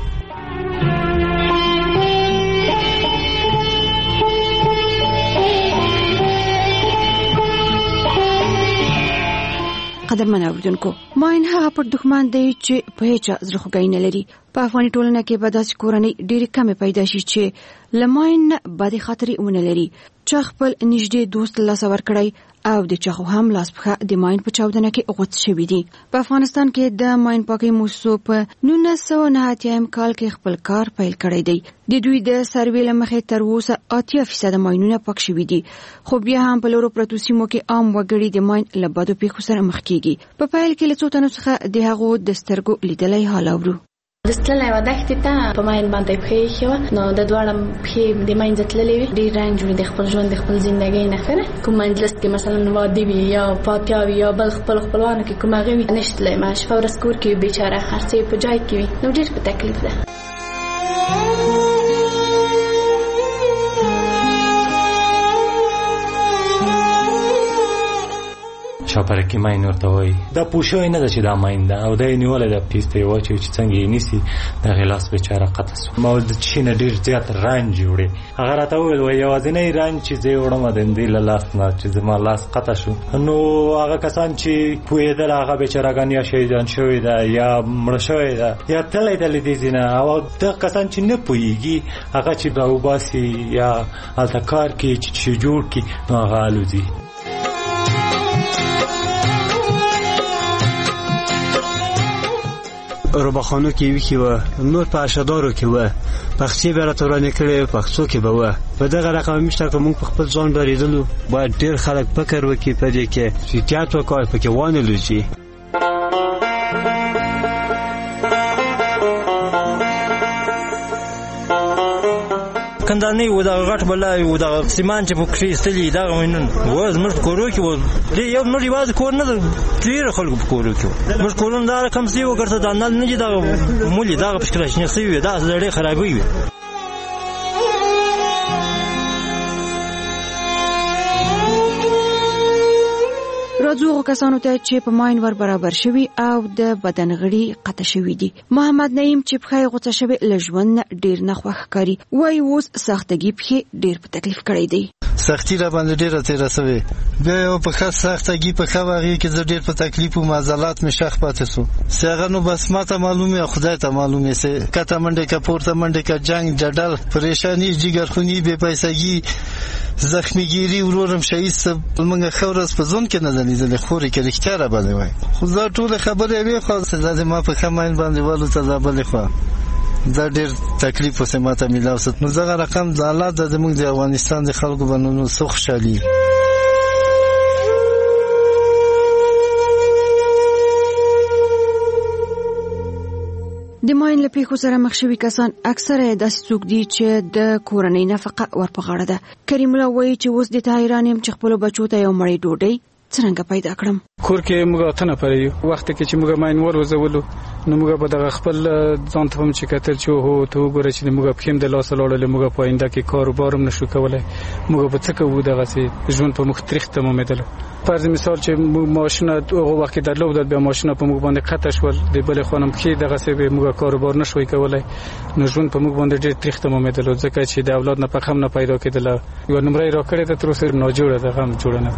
قدرمن اوریدونکو، ماین هغه پر دښمن دی چې په هیڅ زړه خوږی نه لري. په افغاني ټولنه کې به داسې کورنۍ ډېرې کمې پیدا شي چې له ماین نه بدې خاطرې ونه لري. چا خپل نږدې دوست له لاسه ورکړی او د چا خو هم لاس پښه د ماین په چاودنه کې غوڅ شوي دي. په افغانستان کې د ماین پاکۍ موسسو په 1990 کال کې خپل کار پیل کړی دی. د دوی د سروې له مخې تر اوسه 80% ماینونه پاک شوي دي، خو بیا هم په لورو پرتو سیمو کې عام وګړي د ماین له بدو پیښو سره مخ کیږي. په پیل کې له څو تنو څخه د هغو د سترګو لیدلی حال اورو. دستللی و دښتې ته په ماین باندې پښې ایښې وه، نو د دواړه پښې د ماین ځه تللې وې. ډېر رنج وي د خپل ژوند د خپل زندګۍ نښه ده. کوم مجلس کې مثلا واده وي یا فاتحه وي یا بل خپل خپلوانو کې کوم هغه وي نشي تللی. ما شپه ورځ کور کې بیچاره خرڅې په جای کې وي، نو ډېر په تکلیف ده. شاپرکی ماین ورته وایي. دا پوښوی نه ده چې دا ماین ده او دا یې نیولی ده پیسته یې واچوي چې څنګه یې نیسي. د هغې لاس بیچاره قطع سو. ما د چي نه ډېر زیات رنج وړې. هغه راته وویل وایي یوازینی رنج چې زه یې وړم د همدې له لاس نه چې زما لاس قطع شو. نو هغه کسان چې پوهېدل هغه بیچارهګان یا شهیدان شوي ده یا مړه شوی ده یا تللی ده له دې ځای نه، او دغه کسان چې نه پوهېږي هغه چې راوباسي یا هلته کار کوي چې جوړ کړي نو هغه الوځي. روبخانو کې وی و نور په اشدارو کې و پخڅې به راتورانه کړي پخڅو کې به و په دغه رقم مشته کوم په خپل ځان بریدلو باید ډیر خلک فکر وکړي په دې کې چې تیاتر وکړي په کې وانه لږي کندانې و دا غټ بلای و دا سیمان چې په کریستلي دا غوینن و زموږ کورو کې و دې یو نور یوازې کور نه ډیر خلکو په کورو کې موږ کورونه دا کم سی وګرځي دا نل نه دي دا مولي دا په شکل شنه سی دا لړې خرابوي راځو کسانو ته چې په ماین ور برابر شوي او د بدن غړي قطع شوي دي. محمد نعیم چې په غوڅه شوی لژوند ډیر نه خوښ کاری وای اوس سختګي په ډیر په تکلیف کړی دی. سختی را باندې ډیره تیر شوی بیا یو په خاص سختګي په خواږي کې ډیر په تکلیف او معضلات می شخ پاتې سو څنګه نو بس ماته معلومه خدای ته معلومه سه کته منډه کا پورته منډه کا جنگ جدل پریشانی جګر خونی بے پیسګي زخمیګيري ورورم شهید سب موږ خورس په ځون کې نه زنیدل خوري کې اختیار باندې وای خو زه ټول خبره وی خو لازم ما په خماین باندې والو ته زابل خو دا ډېر تکلیف وسه ماته ملاو ست نو زغه رقم د الله د زموږ د افغانستان د خلکو باندې سو خوشالي د ماین له پیښو سره مخ شوي کسان اکثره داسې څوک دي چې د کورنۍ نفقه ورپغاړه ده. کریم الله وایي چې اوس د تایران هم چې خپل بچو ته یو مړی ډوډۍ څنګه پیدا کړم. کور کې موږ ته نه پرې وخت کې چې موږ ماین ور وزولو نو موږ په دغه خپل ځان ته هم چې کتل چې هو ته وګوره چې موږ په خیم د لاس لاړل موږ په آینده کې کاروبار هم نشو کولای موږ په څه کوو دغه سي ژوند په مختلف تمامېدل. فرض مثال چې ماشین هغه وخت درلود بیا ماشین په موږ باندې قطع شول د بل خانم کې دغه سي موږ کاروبار نشوي کولای نو ژوند په موږ باندې ډېر تریخ تمامېدل ځکه چې د اولاد نه په خم نه پیدا کېدل یو نمبر را کړی ته تر اوسه نه جوړه ده هم جوړه نه.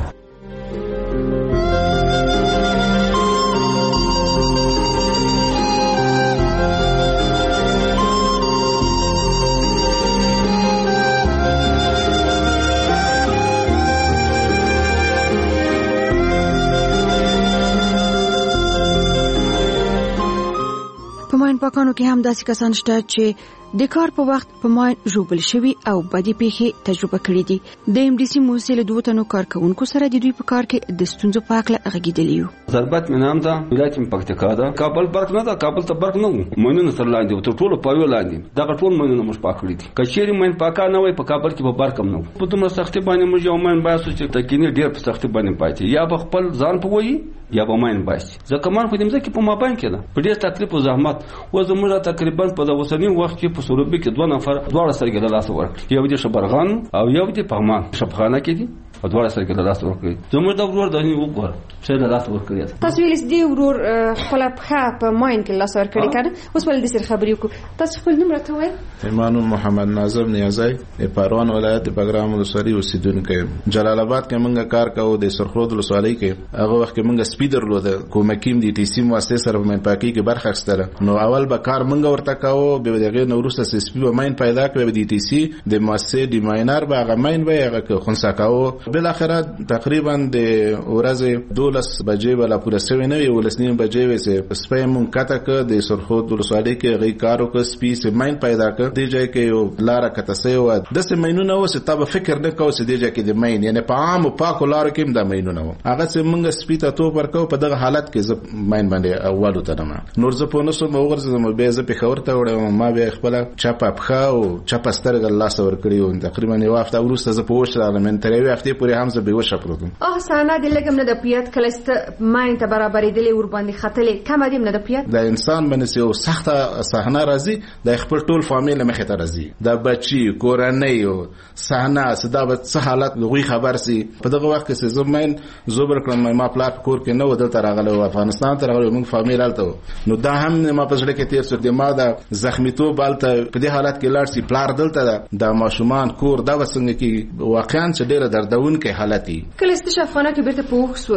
په ماین پاکانو کې هم داسې کسان شته چې د کار په وخت په ماین ژوبل شوي او بدې پیښې تجربه کړې دي. د ام ډي سي موسسې له دوه تنو کارکونکو سره د دوی په کار کې د ستونزو په اړه غږیدلی یو. ضربت مې نام ده ولایت پکتیکا ده کابل برق نه ده کابل ته برق نه مینونه سره لاندې ته ټول په یو لاندې دا ټول مینونه مش پاک کړی دي کچېری مین پاکا نه وای په کابل کې په برق هم نه په دومره سختي باندې موږ یو مین باسو چې تکینه ډیر په سختي باندې پاتې یا په خپل ځان په وایي یا به ماین باسي ځکه مان په دې ځکه په ما باندې کړه په ډیر تکلیف او زحمت و زموږ تقریبا په د وسنی وخت کې په سروبي کې دوه نفر دواړه سره له لاس ورکړي یو دې شبرغان او یو دې پغمان شبخانه کې دي په دواړه سره له لاس ورکړي زموږ د ورور د وګور چې له لاس ورکړي تاسو ویل دې ورور خپل په ماین کې لاس ورکړي کړه اوس ول دې سره خبرې وکړو تاسو خپل نوم راته وایي. ایمان محمد ناظم نیازی د پروان ولایت د بګرام ولسوالۍ اوسیدونکو جلال آباد کې موږ کار کوو د سرخرود ولسوالۍ کې هغه وخت کې موږ سپیډر لود کومکیم دي ټي سي واسطه سره په پاکي کې برخه اخستره نو اول به کار موږ ورته کوو به دغه نورسته سپي به ماین پیدا کړو د ټي سي د مؤسسه د ماینر به هغه ماین به هغه خنثا کوو بل اخر تقریبا د ورځې 12 بجې ولا پوره 7 نه ولسنیم بجې وسه سپي مون کته ک د سرخود ولسوالۍ کې غي کارو ک سپي سه ماین پیدا ک دی ځای کې یو لار کته سه و د سه ماینونه وسه تب فکر نه کوو چې دی ځای کې د ماین یعنی په عام پاکو لار کې د ماینونه هغه سه مونږ سپي ته تو ورکو په دغه حالت کې ز ماین باندې اولو ترمه نور ز په نسو موغرزم به ز په خبر ته وړم ما به خپل چپه پخا او چپه سترګ الله سور کړیو تقریبا یو هفته ورسته ز په وښه راغلم تر یو هفته پورې هم ز به وښه پروتم سانه د لګم نه د پیات کلست ماین ته برابرې دلی ور باندې خطلې کم دې نه د پیات د انسان باندې یو سخته صحنه راځي د خپل ټول فامیل مخه ته راځي د بچي کورنۍ او صحنه صدا به څه حالت غوي خبر سي په دغه وخت کې زمين زوبر کړم ما پلاټ کور کې نو د ترغله افغانستان ترغله موږ فامیل الته نو دا هم ما په ځل کې تیر سو د ما د زخمیتو بالته په دې حالت کې لاړ سي پلار دلته د ماشومان کور دا وسنګ کې واقعا چې ډیره دردون کې حالتي کله ست شفانه کې بیرته پوښ سولې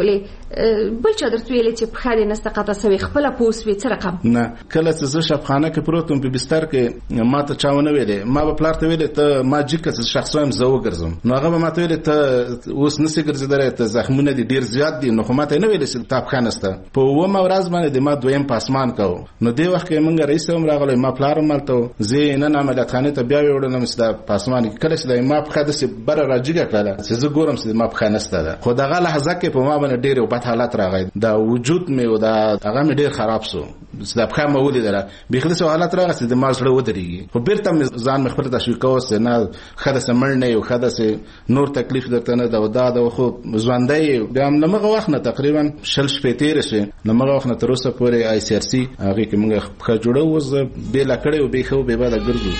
بل چا درته ویلي چې پښه دې نسته قطع سوې خپله پوه سوې څه رقم؟ نه کله چې زه شبخانه کې پروت وم په بستر کې ما ته چا ونه ویلې ما به پلار ته ویلې ته ما جګ که شخص وایم زه وګرځم نو هغه به ما ته ویلې ته اوس نسې ګرځېدلی ته زخمونه دي ډېر زیات دي نو خو ما ته یې نه ویلې چې تا پښه نسته په اوومه ورځ باندې د ما دویم په اسمان کو نو دې وخت کې موږ رئیس هم راغلی ما پلار هم هلته و زه یې نن عملیاتخانې ته بیا ویوړلم چې دا په اسمان کې کله چې د ما پښه داسې بره راجګه کړله چې زه ګورم چې ما پښه نسته ده خو دغه لحظه کې په ما باندې ډېر یو بد حالت راغی دا وجود مې و دا هغه مې ډېر خراب سو چې دا پښه مې ولیدله بیخي داسې حالت راغی چې د ما زړه ودرېږي خو بېرته مې ځان مې خپل تشویق کوه چې نه ښه داسې مړ نه یو ښه داسې نور تکلیف درته نه ده او دا ده خو ژوندی یې بیا هم له مغه وخت نه تقریبا 6 شپې تېرې شوې له مغه وخت نه تر اوسه پورې ICRC هغې کې موږ پښه جوړو اوس زه بېله کړې و بې ښه و بې بده ګرځو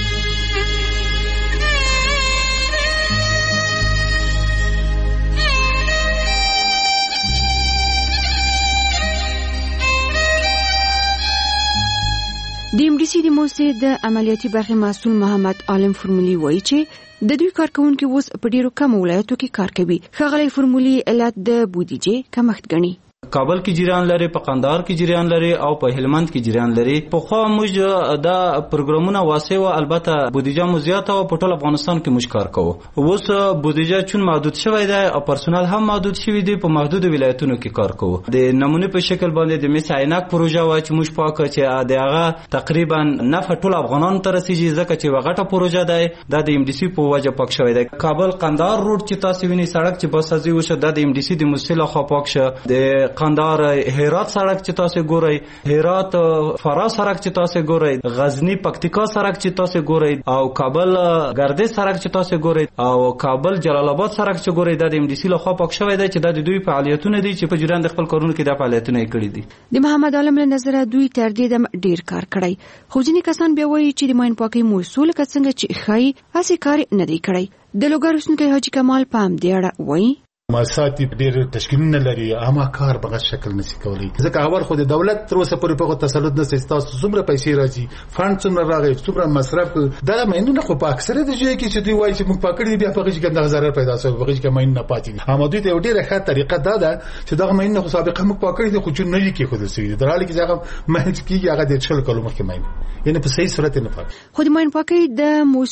د MDC د موسسې د عملیاتي برخې مسؤل محمد عالم فرمولي وایي چې د دوی کارکونکي اوس په ډیرو کم ولایتو کې کار کوي. ښاغلی فرمولي علت د بودیجې کمښت ګڼي. کابل کې جریان لري، په قندهار کې جریان لري او په هلمند کې جریان لري. په خو موږ دا پروګرامونه واسه او البته بودیجه مو زیاته او په ټول افغانستان کې موږ کار کوو. اوس بودیجه چون محدود شوی دی او پرسونل هم محدود شوی دی، په محدود ولایتونو کې کار کوو. د نمونه په شکل باندې د مس عینک پروژه وا چې موږ پاکه چې دغه تقریبا نفع ټول افغانان ته رسیږي ځکه چې وغټه پروژه ده د MDC په وجه پاک شوی دی. کابل قندهار روډ چې تاسو وینئ سړک چې بسازي وشه د MDC د مسله خو پاک شه. د قندهار هرات سړک چې تاسو ګورئ، هرات فراه سړک چې تاسو ګورئ، غزنی پکتیکا سړک چې تاسو ګورئ او کابل ګردیز سړک چې تاسو ګورئ او کابل جلال آباد سړک چې ګورئ د MDC له خوا پاک شوی دی چې د دوی فعالیتونه دي چې په جریان د خپل کارونو کې د فعالیتونه کړي دي. د محمد عالم له نظر دوی تر دې د ډیر کار کړی، خو ځینې کسان بیا وایي چې د ماین پاکي موصول کڅنګ چې خای اسی کار نه دی کړی. د لوګارسونکو حاجی کمال پام دی اړه وایي مؤسسات ډېر تشکیلونه لري، اما کار په شکل نشي کولی ځکه اول خو د دولت تر اوسه پورې په تسلط نه تاسو څومره پیسې راځي، فند څومره راغی، څومره مصرف دا مینونه خو په اکثره د ځای کې چې دوی وایي چې موږ پکړې بیا په غږ کې د ضرر پیدا شوی، په غږ کې مین نه پاتې. اما دوی ته ډېره ښه طریقه ده چې دا مین خو سابقه موږ پکړې خو چې نه لیکي خو د سوي د حال کې هغه مهج کیږي هغه د چل کلو مخکې مین یعنی په صحیح صورت نه پاتې. خو د مین پاکي د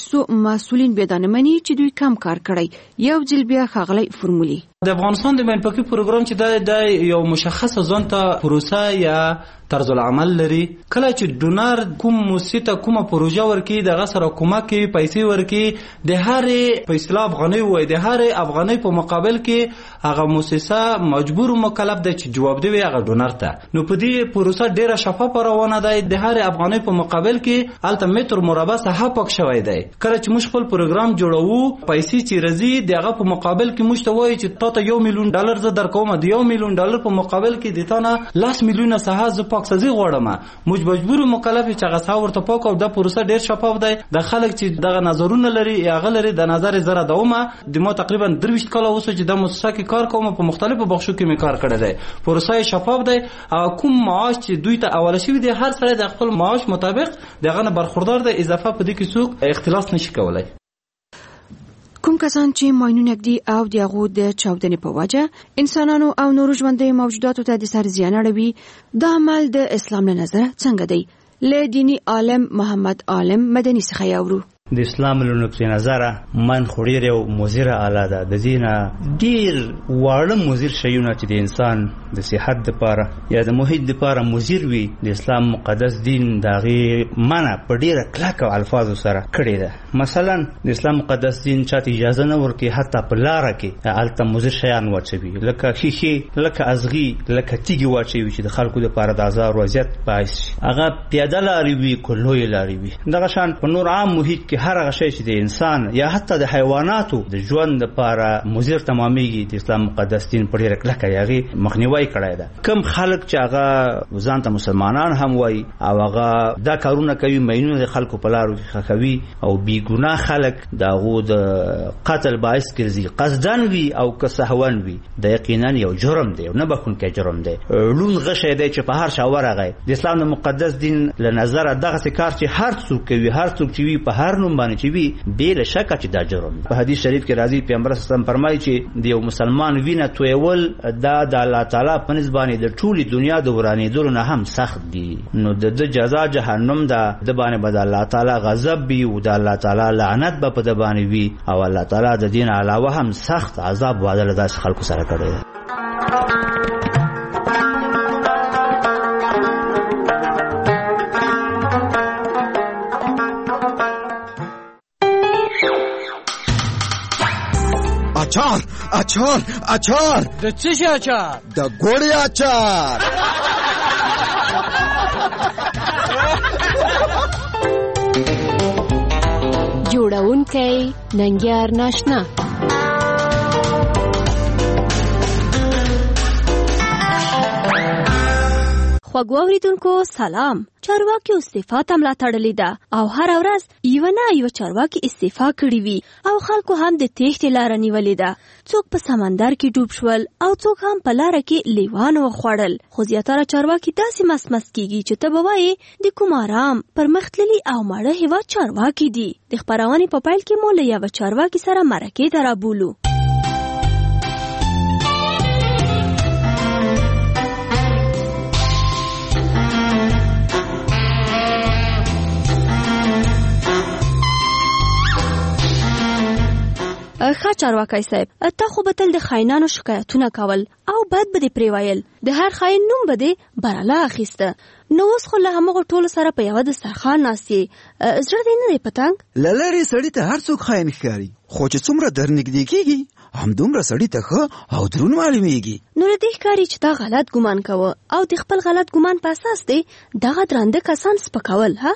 مسؤلین بيدانه مني چې دوی کم کار کړی. یو ځل بیا ښاغلی فرمولي د افغانستان د مین پاکي پروګرام چې د یو مشخصه ځانته پروسه یا طرز العمل لري. کله چې ډونر کوم موسسه کومه پروژه ورکي دغه سره کومه کې پیسې ورکي د هر په اصطلاح افغاني وای د هر افغاني په مقابل کې هغه موسسه مجبور مکلف ده چې جواب دی هغه ډونر ته. نو په دې پروسه ډیره شفافه روانه ده، د هر افغاني په مقابل کې الته متر مربع ساحه پاک شوی دی. کله چې موږ خپل پروګرام جوړو پیسې چې رزي دغه په مقابل کې موږ ته وایي چې ته $1 میلیون زه درکوم، د $1 میلیون په مقابل کې د تانه 10 میلیونه ساحه ز سازي غواړم. موږ مجبور مکلف چې هغه څاورته پاک او د پروسه ډیر شفاف دی. د خلک چې دغه نظرونه لري هغه لري د نظر زره دومه د ما تقریبا 23 کال اوسه چې د مؤسسه کې کار کوم په مختلفو بخشو کې می کار کړی دی. پروسه شفاف دی. کوم معاش چې دوی ته اول شوی دی هر سره د خپل معاش مطابق دغه برخوردار دی، اضافه په دې کې څوک اختلاس نشي کولای. کوم کسان چې ماینونه ږدي او د هغو د چاودنې په وجه انسانانو او نورو ژوندیو موجوداتو ته د سر زیان اړوي، دا عمل د اسلام له نظره څنګه دی؟ له دیني عالم محمد عالم مدني څخه یاورو. د اسلام له نقطې نظره من خوریر او مضره اعلی ده. د دینه ډیر واړه مضر شیونه چې د انسان د صحت لپاره یا د محیط لپاره مضر وي د اسلام مقدس دین داغه منع په ډیره کلکه الفاظو سره کړی ده. مثلا د اسلام مقدس دین چاته اجازه نه ورکړي حتی په لار کې الته مضر شیان واچوي لکه خیخي، لکه ازغي، لکه تیږي واچوي چې د خلکو لپاره د آزار وضعیت باعث شي. هغه پیاده لاري وي، کلوې لاري وي. دغه شان په نور عام محیط کې هر هغه شی چې د انسان یا حتی د حیواناتو د ژوند لپاره مضر تمامېږي د اسلام مقدس دین په ډیره کلکه یې مخنیوي کړی ده. کم خلک چې هغه ځان ته مسلمانان هم وایي او هغه دا کارونه کوي، مینونه د خلکو په لارو کې کوي او بی ګناه خلک دغه د قتل باعث ګرځي، قصدن وي او که سهون وي، د یقینا یو جرم دی، نه بخښونکی جرم دی. لون غشی دی چې په هر شاور هغه د اسلام د مقدس دین له نظر دغه کار چې هر څوک کوي، هر څوک چې وي په هر نوم مظلوم باندې چې وي بې شک چې دا جرم. په حدیث شریف کې راځي پیغمبر صلی الله علیه وسلم فرمایي چې د یو مسلمان وینه تویول دا د الله تعالی په نسبت باندې د ټولي دنیا د ورانېدلو نه هم سخت دي. نو د جزا جهنم ده، د باندې به د الله تعالی غضب وي او د الله تعالی لعنت به په د باندې وي او الله تعالی د دین علاوه هم سخت عذاب وعده له داسې خلکو سره کړی دی. اچار اچار اچار د څه شي اچار؟ د ګوړې اچار. جوړونکی ننګیار ناشنا. خوږو اوریدونکو سلام. چارواکي استعفا ته ملا تړلې ده او هر ورځ یو نه یو چارواکي استعفا کړی وي او خلکو هم د تېښتې لاره نیولې ده. څوک په سمندر کې ډوب شول او څوک هم په لاره کې لیوان وخوړل. خو زیاتره چارواکي داسې مسمس کیږي چې ته به وایې د کوم آرام پرمختللي او ماړه هېواد چارواکي دي. د خپرونې په پیل کې مو له یوه چارواکي سره مرکې ته رابولو. ښه چارواکی صاحب، ته خو به تل د خاینانو شکایتونه کول او بد به دې پرې ویل، د هر خاین نوم به دې براله اخیسته. نو اوس خو له همغو ټولو سره په یوه دسترخوان ناست یې، زړه دې نه دی پتنګ؟ له لرې سړي ته هر څوک خاین ښکاري، خو چې څومره در نږدې کېږي همدومره سړي ته ښه او دروند معلومیږي. نو له دې ښکاري چې تا غلط ګمان کوه او د خپل غلط ګمان په اساس دی دغه درانده کسان سپکول. ها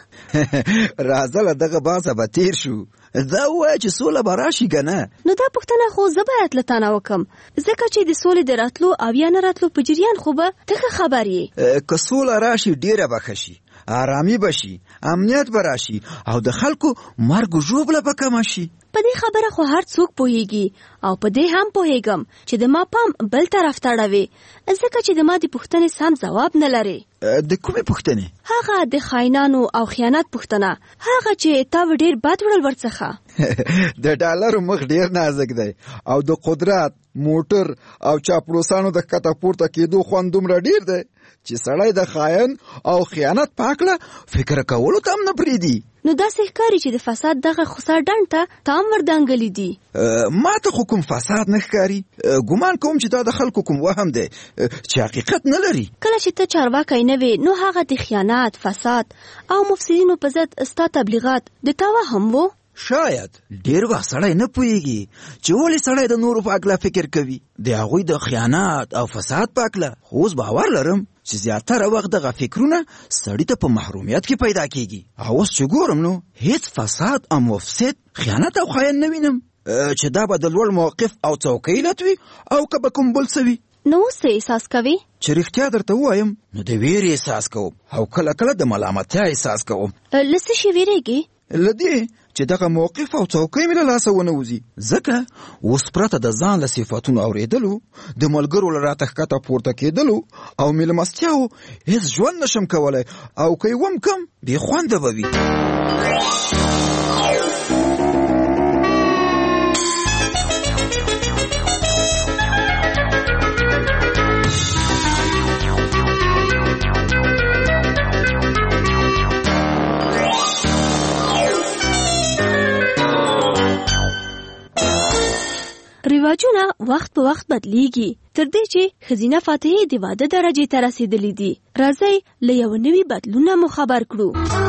راځه له دغه بحثه به تېر شو. دا ووایه چې سوله به راشي که نه؟ نو دا پوښتنه خو زه باید له تا نه وکړم، ځکه چې د سولې د راتلو او یا نه راتلو په جریان خو به ته ښه خبر یې. که سوله راشي ډېره به ښه شي، آرامي به شي، امنیت به راشي او د خلکو مرګ و ژوبله به کمه شي. په دې خبره خو هر څوک پوهیږي او په دې هم پوهیږم چې د ما پام بل طرف ته اړوي، ځکه چې د ما د پوښتنې سم ځواب نه لري. د کومې پوښتنې؟ هغه د خاینانو او خیانت پوښتنه، هغه چې تا ډېر بد وړل ورڅخه. د ډالرو مخ ډېر نازک دی او د قدرت، موټر او چاپلوسانو د کته پورته کېدو خوند دومره ډېر دی چې سړی د خاین او خیانت په هکله فکر کولو ته هم نه پرېږدي. نو داسې ښکاري چې د فساد دغه خوسا ډنډ ته تام وردانګلي دي. ما ته خو کوم فساد نه ښکاري، ګمان کوم چې دا د خلکو کوم وهم دی چې حقیقت نه لري. کله چې ته چارواکی نه وې نو هغه د خیانت، فساد او مفسدینو په ضد ستا تبلیغات د تا وهم و؟ شاید ډېر وخت سړی نه پوهیږي چې ولې سړی د نورو په هکله فکر کوي، د هغوی د خیانت او فساد په هکله. خو اوس باور لرم چې زیاتره وخت دغه فکرونه سړی ته په محرومیت کې پیدا کېږي. او اوس چې ګورم نو هیڅ فساد او مفسد، خیانت او خاین نه وینم چې دا به د لوړ موقف او څوکۍ لټوي او که به کوم بل څه وي. نو اوس څه احساس کوې؟ چې رښتیا درته ووایم نو د ویرې احساس کوم او کله کله د ملامتیا احساس کوم. له څه شي ویرېږې؟ له دې چې دغه موقف او څوکۍ مې له لاسه ونه وځي، ځکه اوس پرته د ځان له صفتونو اورېدلو، د ملګرو له راته ښکته پورته کېدلو او مېلمستیاو هېڅ ژوند نشم کولی او که یې وم کم بې خونده به وي. رواجونه وخت په وخت بدلیږي تر دې چې ښځینه فاتحې د واده درجې ته رسېدلې دي. راځئ له یو نوي بدلون مو خبر کړو.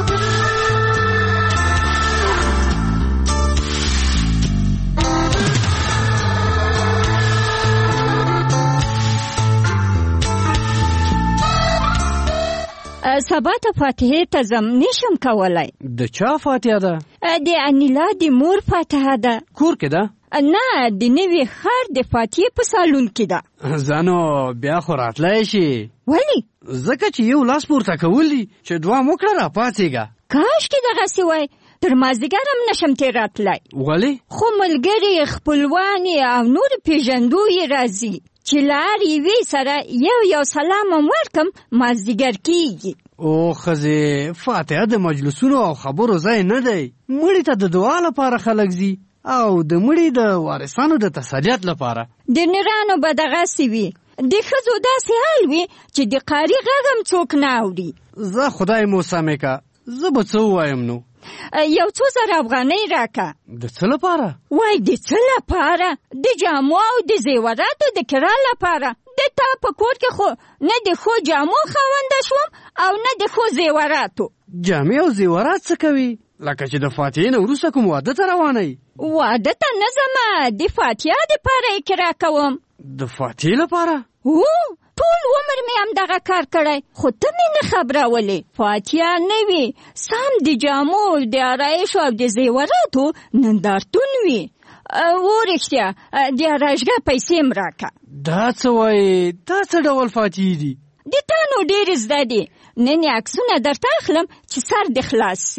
سبا ته فاتحې ته ځم، نشم کولی. د چا فاتحه ده؟ د انیلا د مور فاتحه ده. کور کې ده؟ نه، د نوي ښار د فاتحې په سالون کې ده. ځانو بیا خو راتلی شي. ولې؟ ځکه چې یو لاس پورته کول دي چې دوه موکړه راپاڅېږه. کاشکې دغسې وای، تر مازدیګر هم نشم تېر راتلی. ولې؟ خو ملګري، خپلوانې او نور پېژندویې راځي چې لار یوې سره یو سلام هم ورکم مازدیګر کېږي. او خزه فاتحه د مجلسونو او خبرو ځای نه دی. مړي ته د دعا لپاره خلک ځي او د مړي د وارثانو د تسلیت لپاره. د نرانو به دغسې وي، د ښځو داسې حال وي چې د قاري غږ هم څوک نه اوري. زه خدای مو سمې که، زه به څه ووایم نو؟ یو څو زره افغانۍ راکه. د څه لپاره؟ وای د څه لپاره؟ د جامو او د زیوراتو د کرا لپاره. د تا په کور کې خو نه د ښو جامو خاونده شوم او نه د ښو زیوراتو. جامې او زیورات څه کوي؟ لکه چې د فاتحې نه وروسته کوم واده ته روانئ؟ واده ته نه ځمه، د فاتحه دپاره یې کرا کوم. د فاتحې لپاره؟ ټول عمر مې همدغه کار کړی، خو ته مې نه خبرولې. فاتحه نه وي، سم د جامو د آرایشو او د زیوراتو نندارتون وي. رښتیا د آرایشګاه پیسې م راکه. دا څه وایې؟ دا څه ډول فاتحې دي؟ د تا نو ډېرې زده دي. نن یې عکسونه درته اخلم چې سر دې خلاص سي.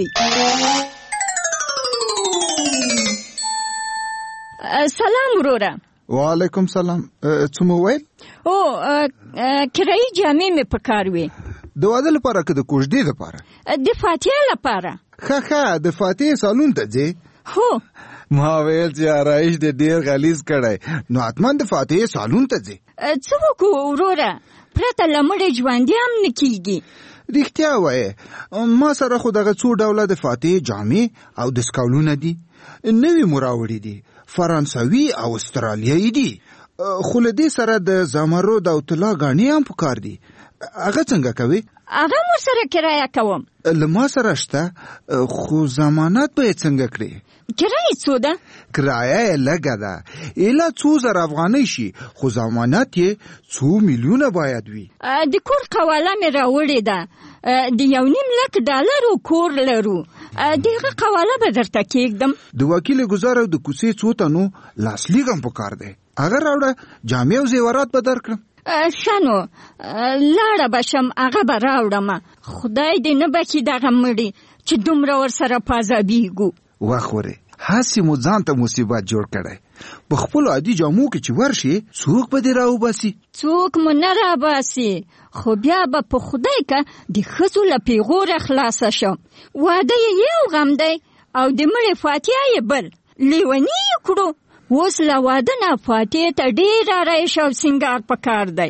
سلام وروره. وعلیکم سلام. څه مو ویل؟ کرایي جامې مې په کار وې. د واده لپاره که د کوژدې لپاره؟ د فاتحه لپاره. ښه د فاتحې سالون ته ځې؟ هو. ما ویل چې آرایش دې ډېر غلیظ کړی، نو حتما د فاتحې سالون ته ځې. څه وکړو وروره، پرته له مړې ژوندي هم نه کېږي. رښتیا وایې، ما سره خو دغه څو ډوله د فاتحې جامې او دستکولونه دي، نوي مو راوړي دي، فرانسوي او استرالیایي دي، خو له دې سره د زمرد او طلا ګاڼې هم پکار دي. هغه څنګه کوي؟ هغه مو سره کرایه کوم. له ما سره شته، خو ضمانت به یې څنګه کړې؟ کرایه څو ده؟ کرایه یې لږه ده، ایله 2000 افغانۍ شي، خو ضمانت یې 2 میلیونه باید وي. د کور قواله مې راوړې ده، د $1.5 کور لرو، دغه قواله به درته کېږدم. د وکیل ګزار او د کوڅې څو تنو لاسلیک هم پکار دی، هغه راوړه، جامې او زیورات به درکړم. ښه نو لاړه به شم، هغه به راوړم. خدای دې نه بخي دغه مړي چې دومره ورسره په عذابېږو. وخورې، هسې مو ځان ته مصیبت جوړ کړی. په خپلو عادي جامو کې چې ورشي، څوک به دې راوباسي؟ څوک مو نه راباسي، خو بیا به په خدای که د ښځو له پیغوره خلاصه شم. واده یې یو غم دی او د مړې فاتحه یې بل. لیوني یې کړو. اوس له واده نه فاتحې ته ډېر آرایش او سینګار پکار دی.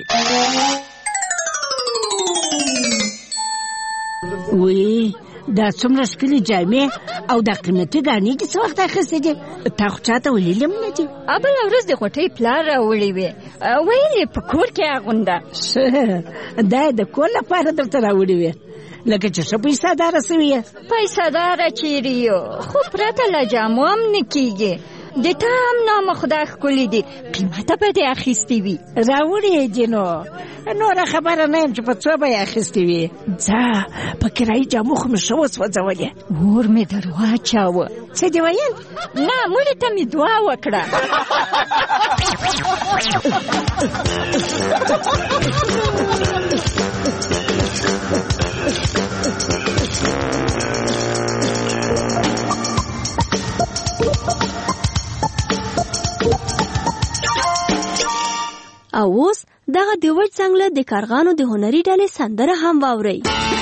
وی دا څومره ښکلې جامې او دا قیمتي ګاڼې دې څه وخت اخیستې دي؟ تا خو چاته ویلي هم نه دي. بله ورځ د غوټۍ پلار راوړې وې، ویل یې په کور کې اغونده. دا یې د کور لپاره درته راوړې وې، لکه چې ښه پیسه داره سوي یې. پیسه داره چیرې یو، خو پرته له جامو هم نه کېږي. د تا هم نامه خدای ښکلي دي، قیمته به دې اخیستې وي. راوړې یې دي نو نوره خبره نه یم چې په څو به یې اخیستې وي. ځه په کرایي جامو خو مې ښه وسوځولې. اور مې در واچاوه. څه دې ویل؟ نه، مړي ته مې دعا وکړه. او اوس دغه د وچ څنګله د کارغانو د هنري ډلې سندره هم واورئ.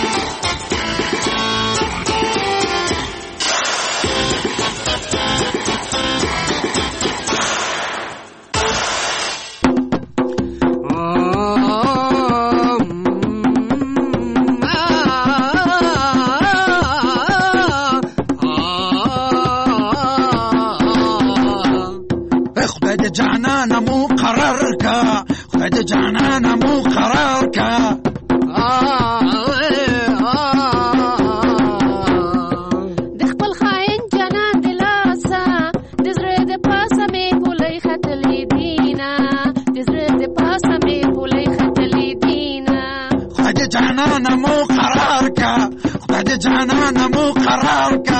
جانانا مو قرار کا د خپل خاين جانان د لاسا د زړه د پاسه مې بولې خطلې دینا د زړه د پاسه مې بولې خطلې دینا خدای د جانانا مو قرار کا خدای د جانانا مو قرار کا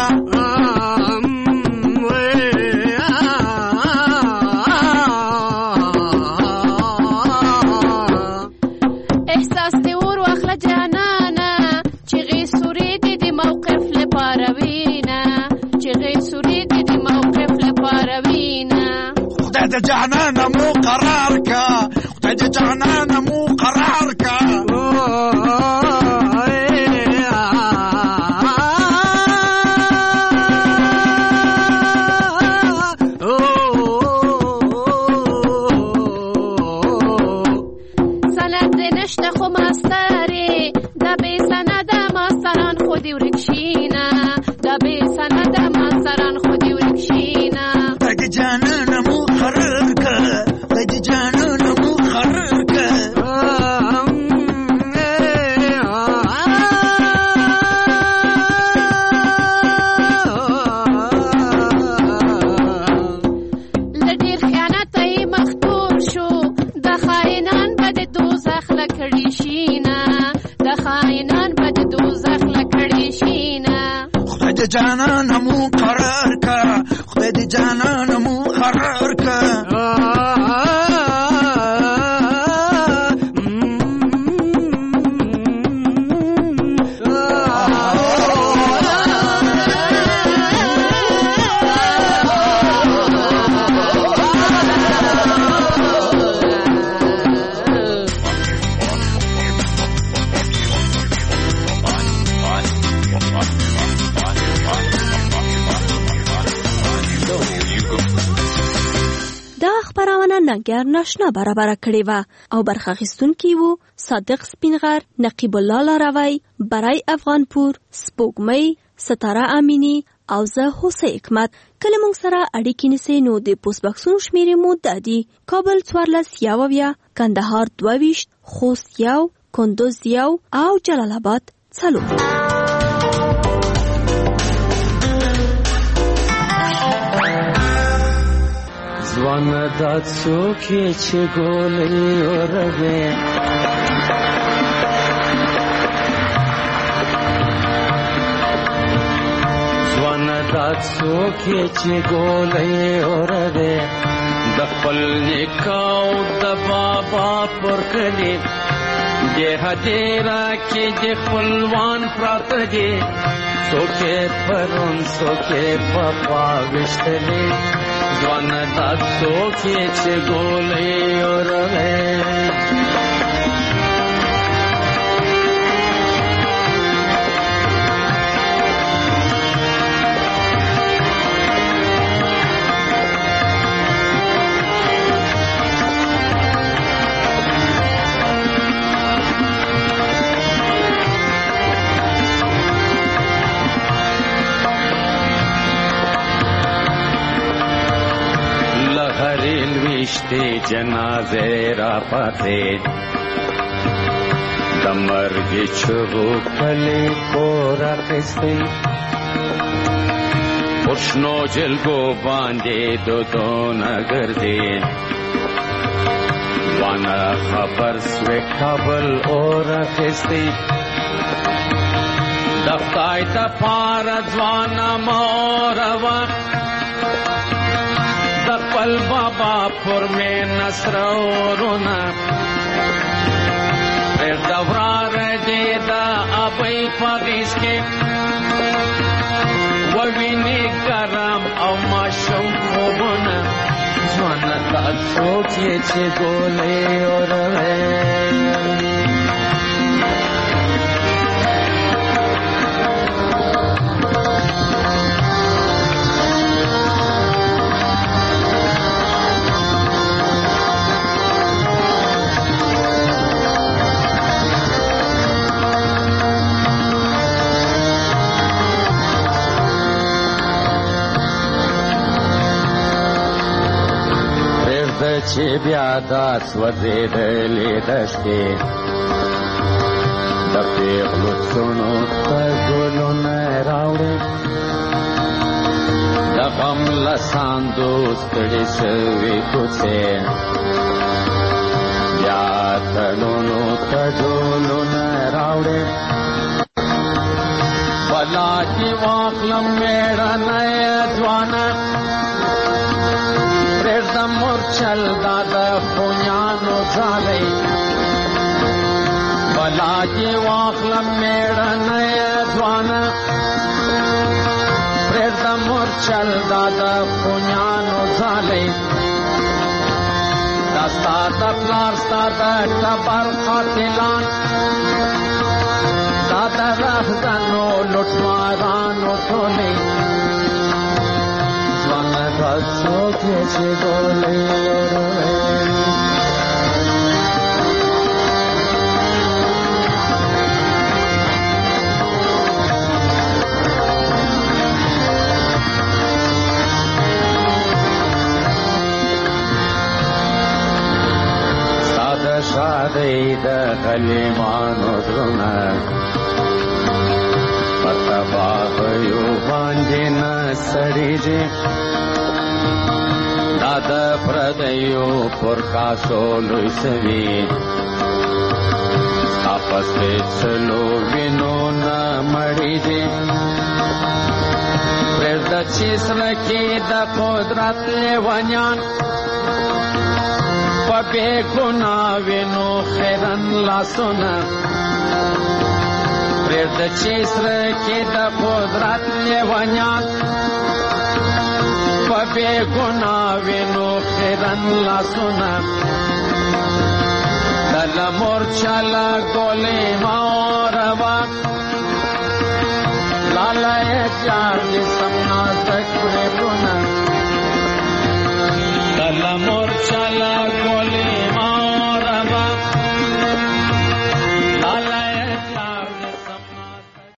جانانا مو قرار کا خدای جانانا مو قرار کا ځان به د دوزخ له کړې شینه خدای د جانانه مو قرار کا خدای د جانانه مو قرار کا ننګر ناشنا برابر کړې و او برخه اخیستونکي وو صادق سپینغر، نقیب الله لاروی، برای افغانپور، سپوږمۍ، ستاره امینی او زه حسین حکمت. کله موږ سره اړیکې نیسئ نو د پوسټ باکسونو شمیرې مو دا دي: کابل 14 کندهار 22 خوست 1 کندوز 1 او جلال آباد 4. ځوان دا څوک یې چې ګولې اوروي ځوان دا څوک یې چې ګولې اوروي د خپل نیکاو د بابا پر کلي د هدیره کې د خپلوان پراته دي څوک یې پرون څوک یې په خوا ویشتلي ځوان دا څوک یې چې ګولې اوروي ویشتی جنازه را پاتے د مرګ چغو کلی کور اخیستی پرشنو جلگو باندې دودونه ګرځي وانا خبر سوی کابل اور اخیستی د خدای د پاره ځوانه موروا خپل بابا پر میں نصر اورونا پھر دورار دیدا ابئی پاگیس کے ووینی کرم او ماشم خوبونا جوانا تا سوچے چھے گولے اوروے چې بیا دا سوځېدلې دښتې د پېغلو څڼو ته ګلونه راوړي د غم له ساندو ستړې شوې کوڅې بیا تلونو ته ډولونه راوړي بلا دې واخلم مېړنی ځوانه مورچل دادا خونیانو ځالۍ بلا دې واخلم مېړنی ځوانه پرېږده مورچل دادا خونیانو ځالۍ دا ستا د پلار ستا د ټبر قاتلان دا د رهزنو لوټمارانو ټولۍ څوک یې چې ګولې اوروي ستا د شادۍ د غلیمانو زړونه په تباهیو باندې نه سړېږي دا د پردیو پر کاسو لوی سوي ستا پس پیچلو وینو نا مړی دی پرېږده چې سړکې د قدرت لیونیان په بې ګناه وینو خیرن لاسونه پرېږده چې سړکې د قدرت لیونیان په بې ګناه وینو خیرن لاسونه دل مورچالا گولی موروا لالا چارلی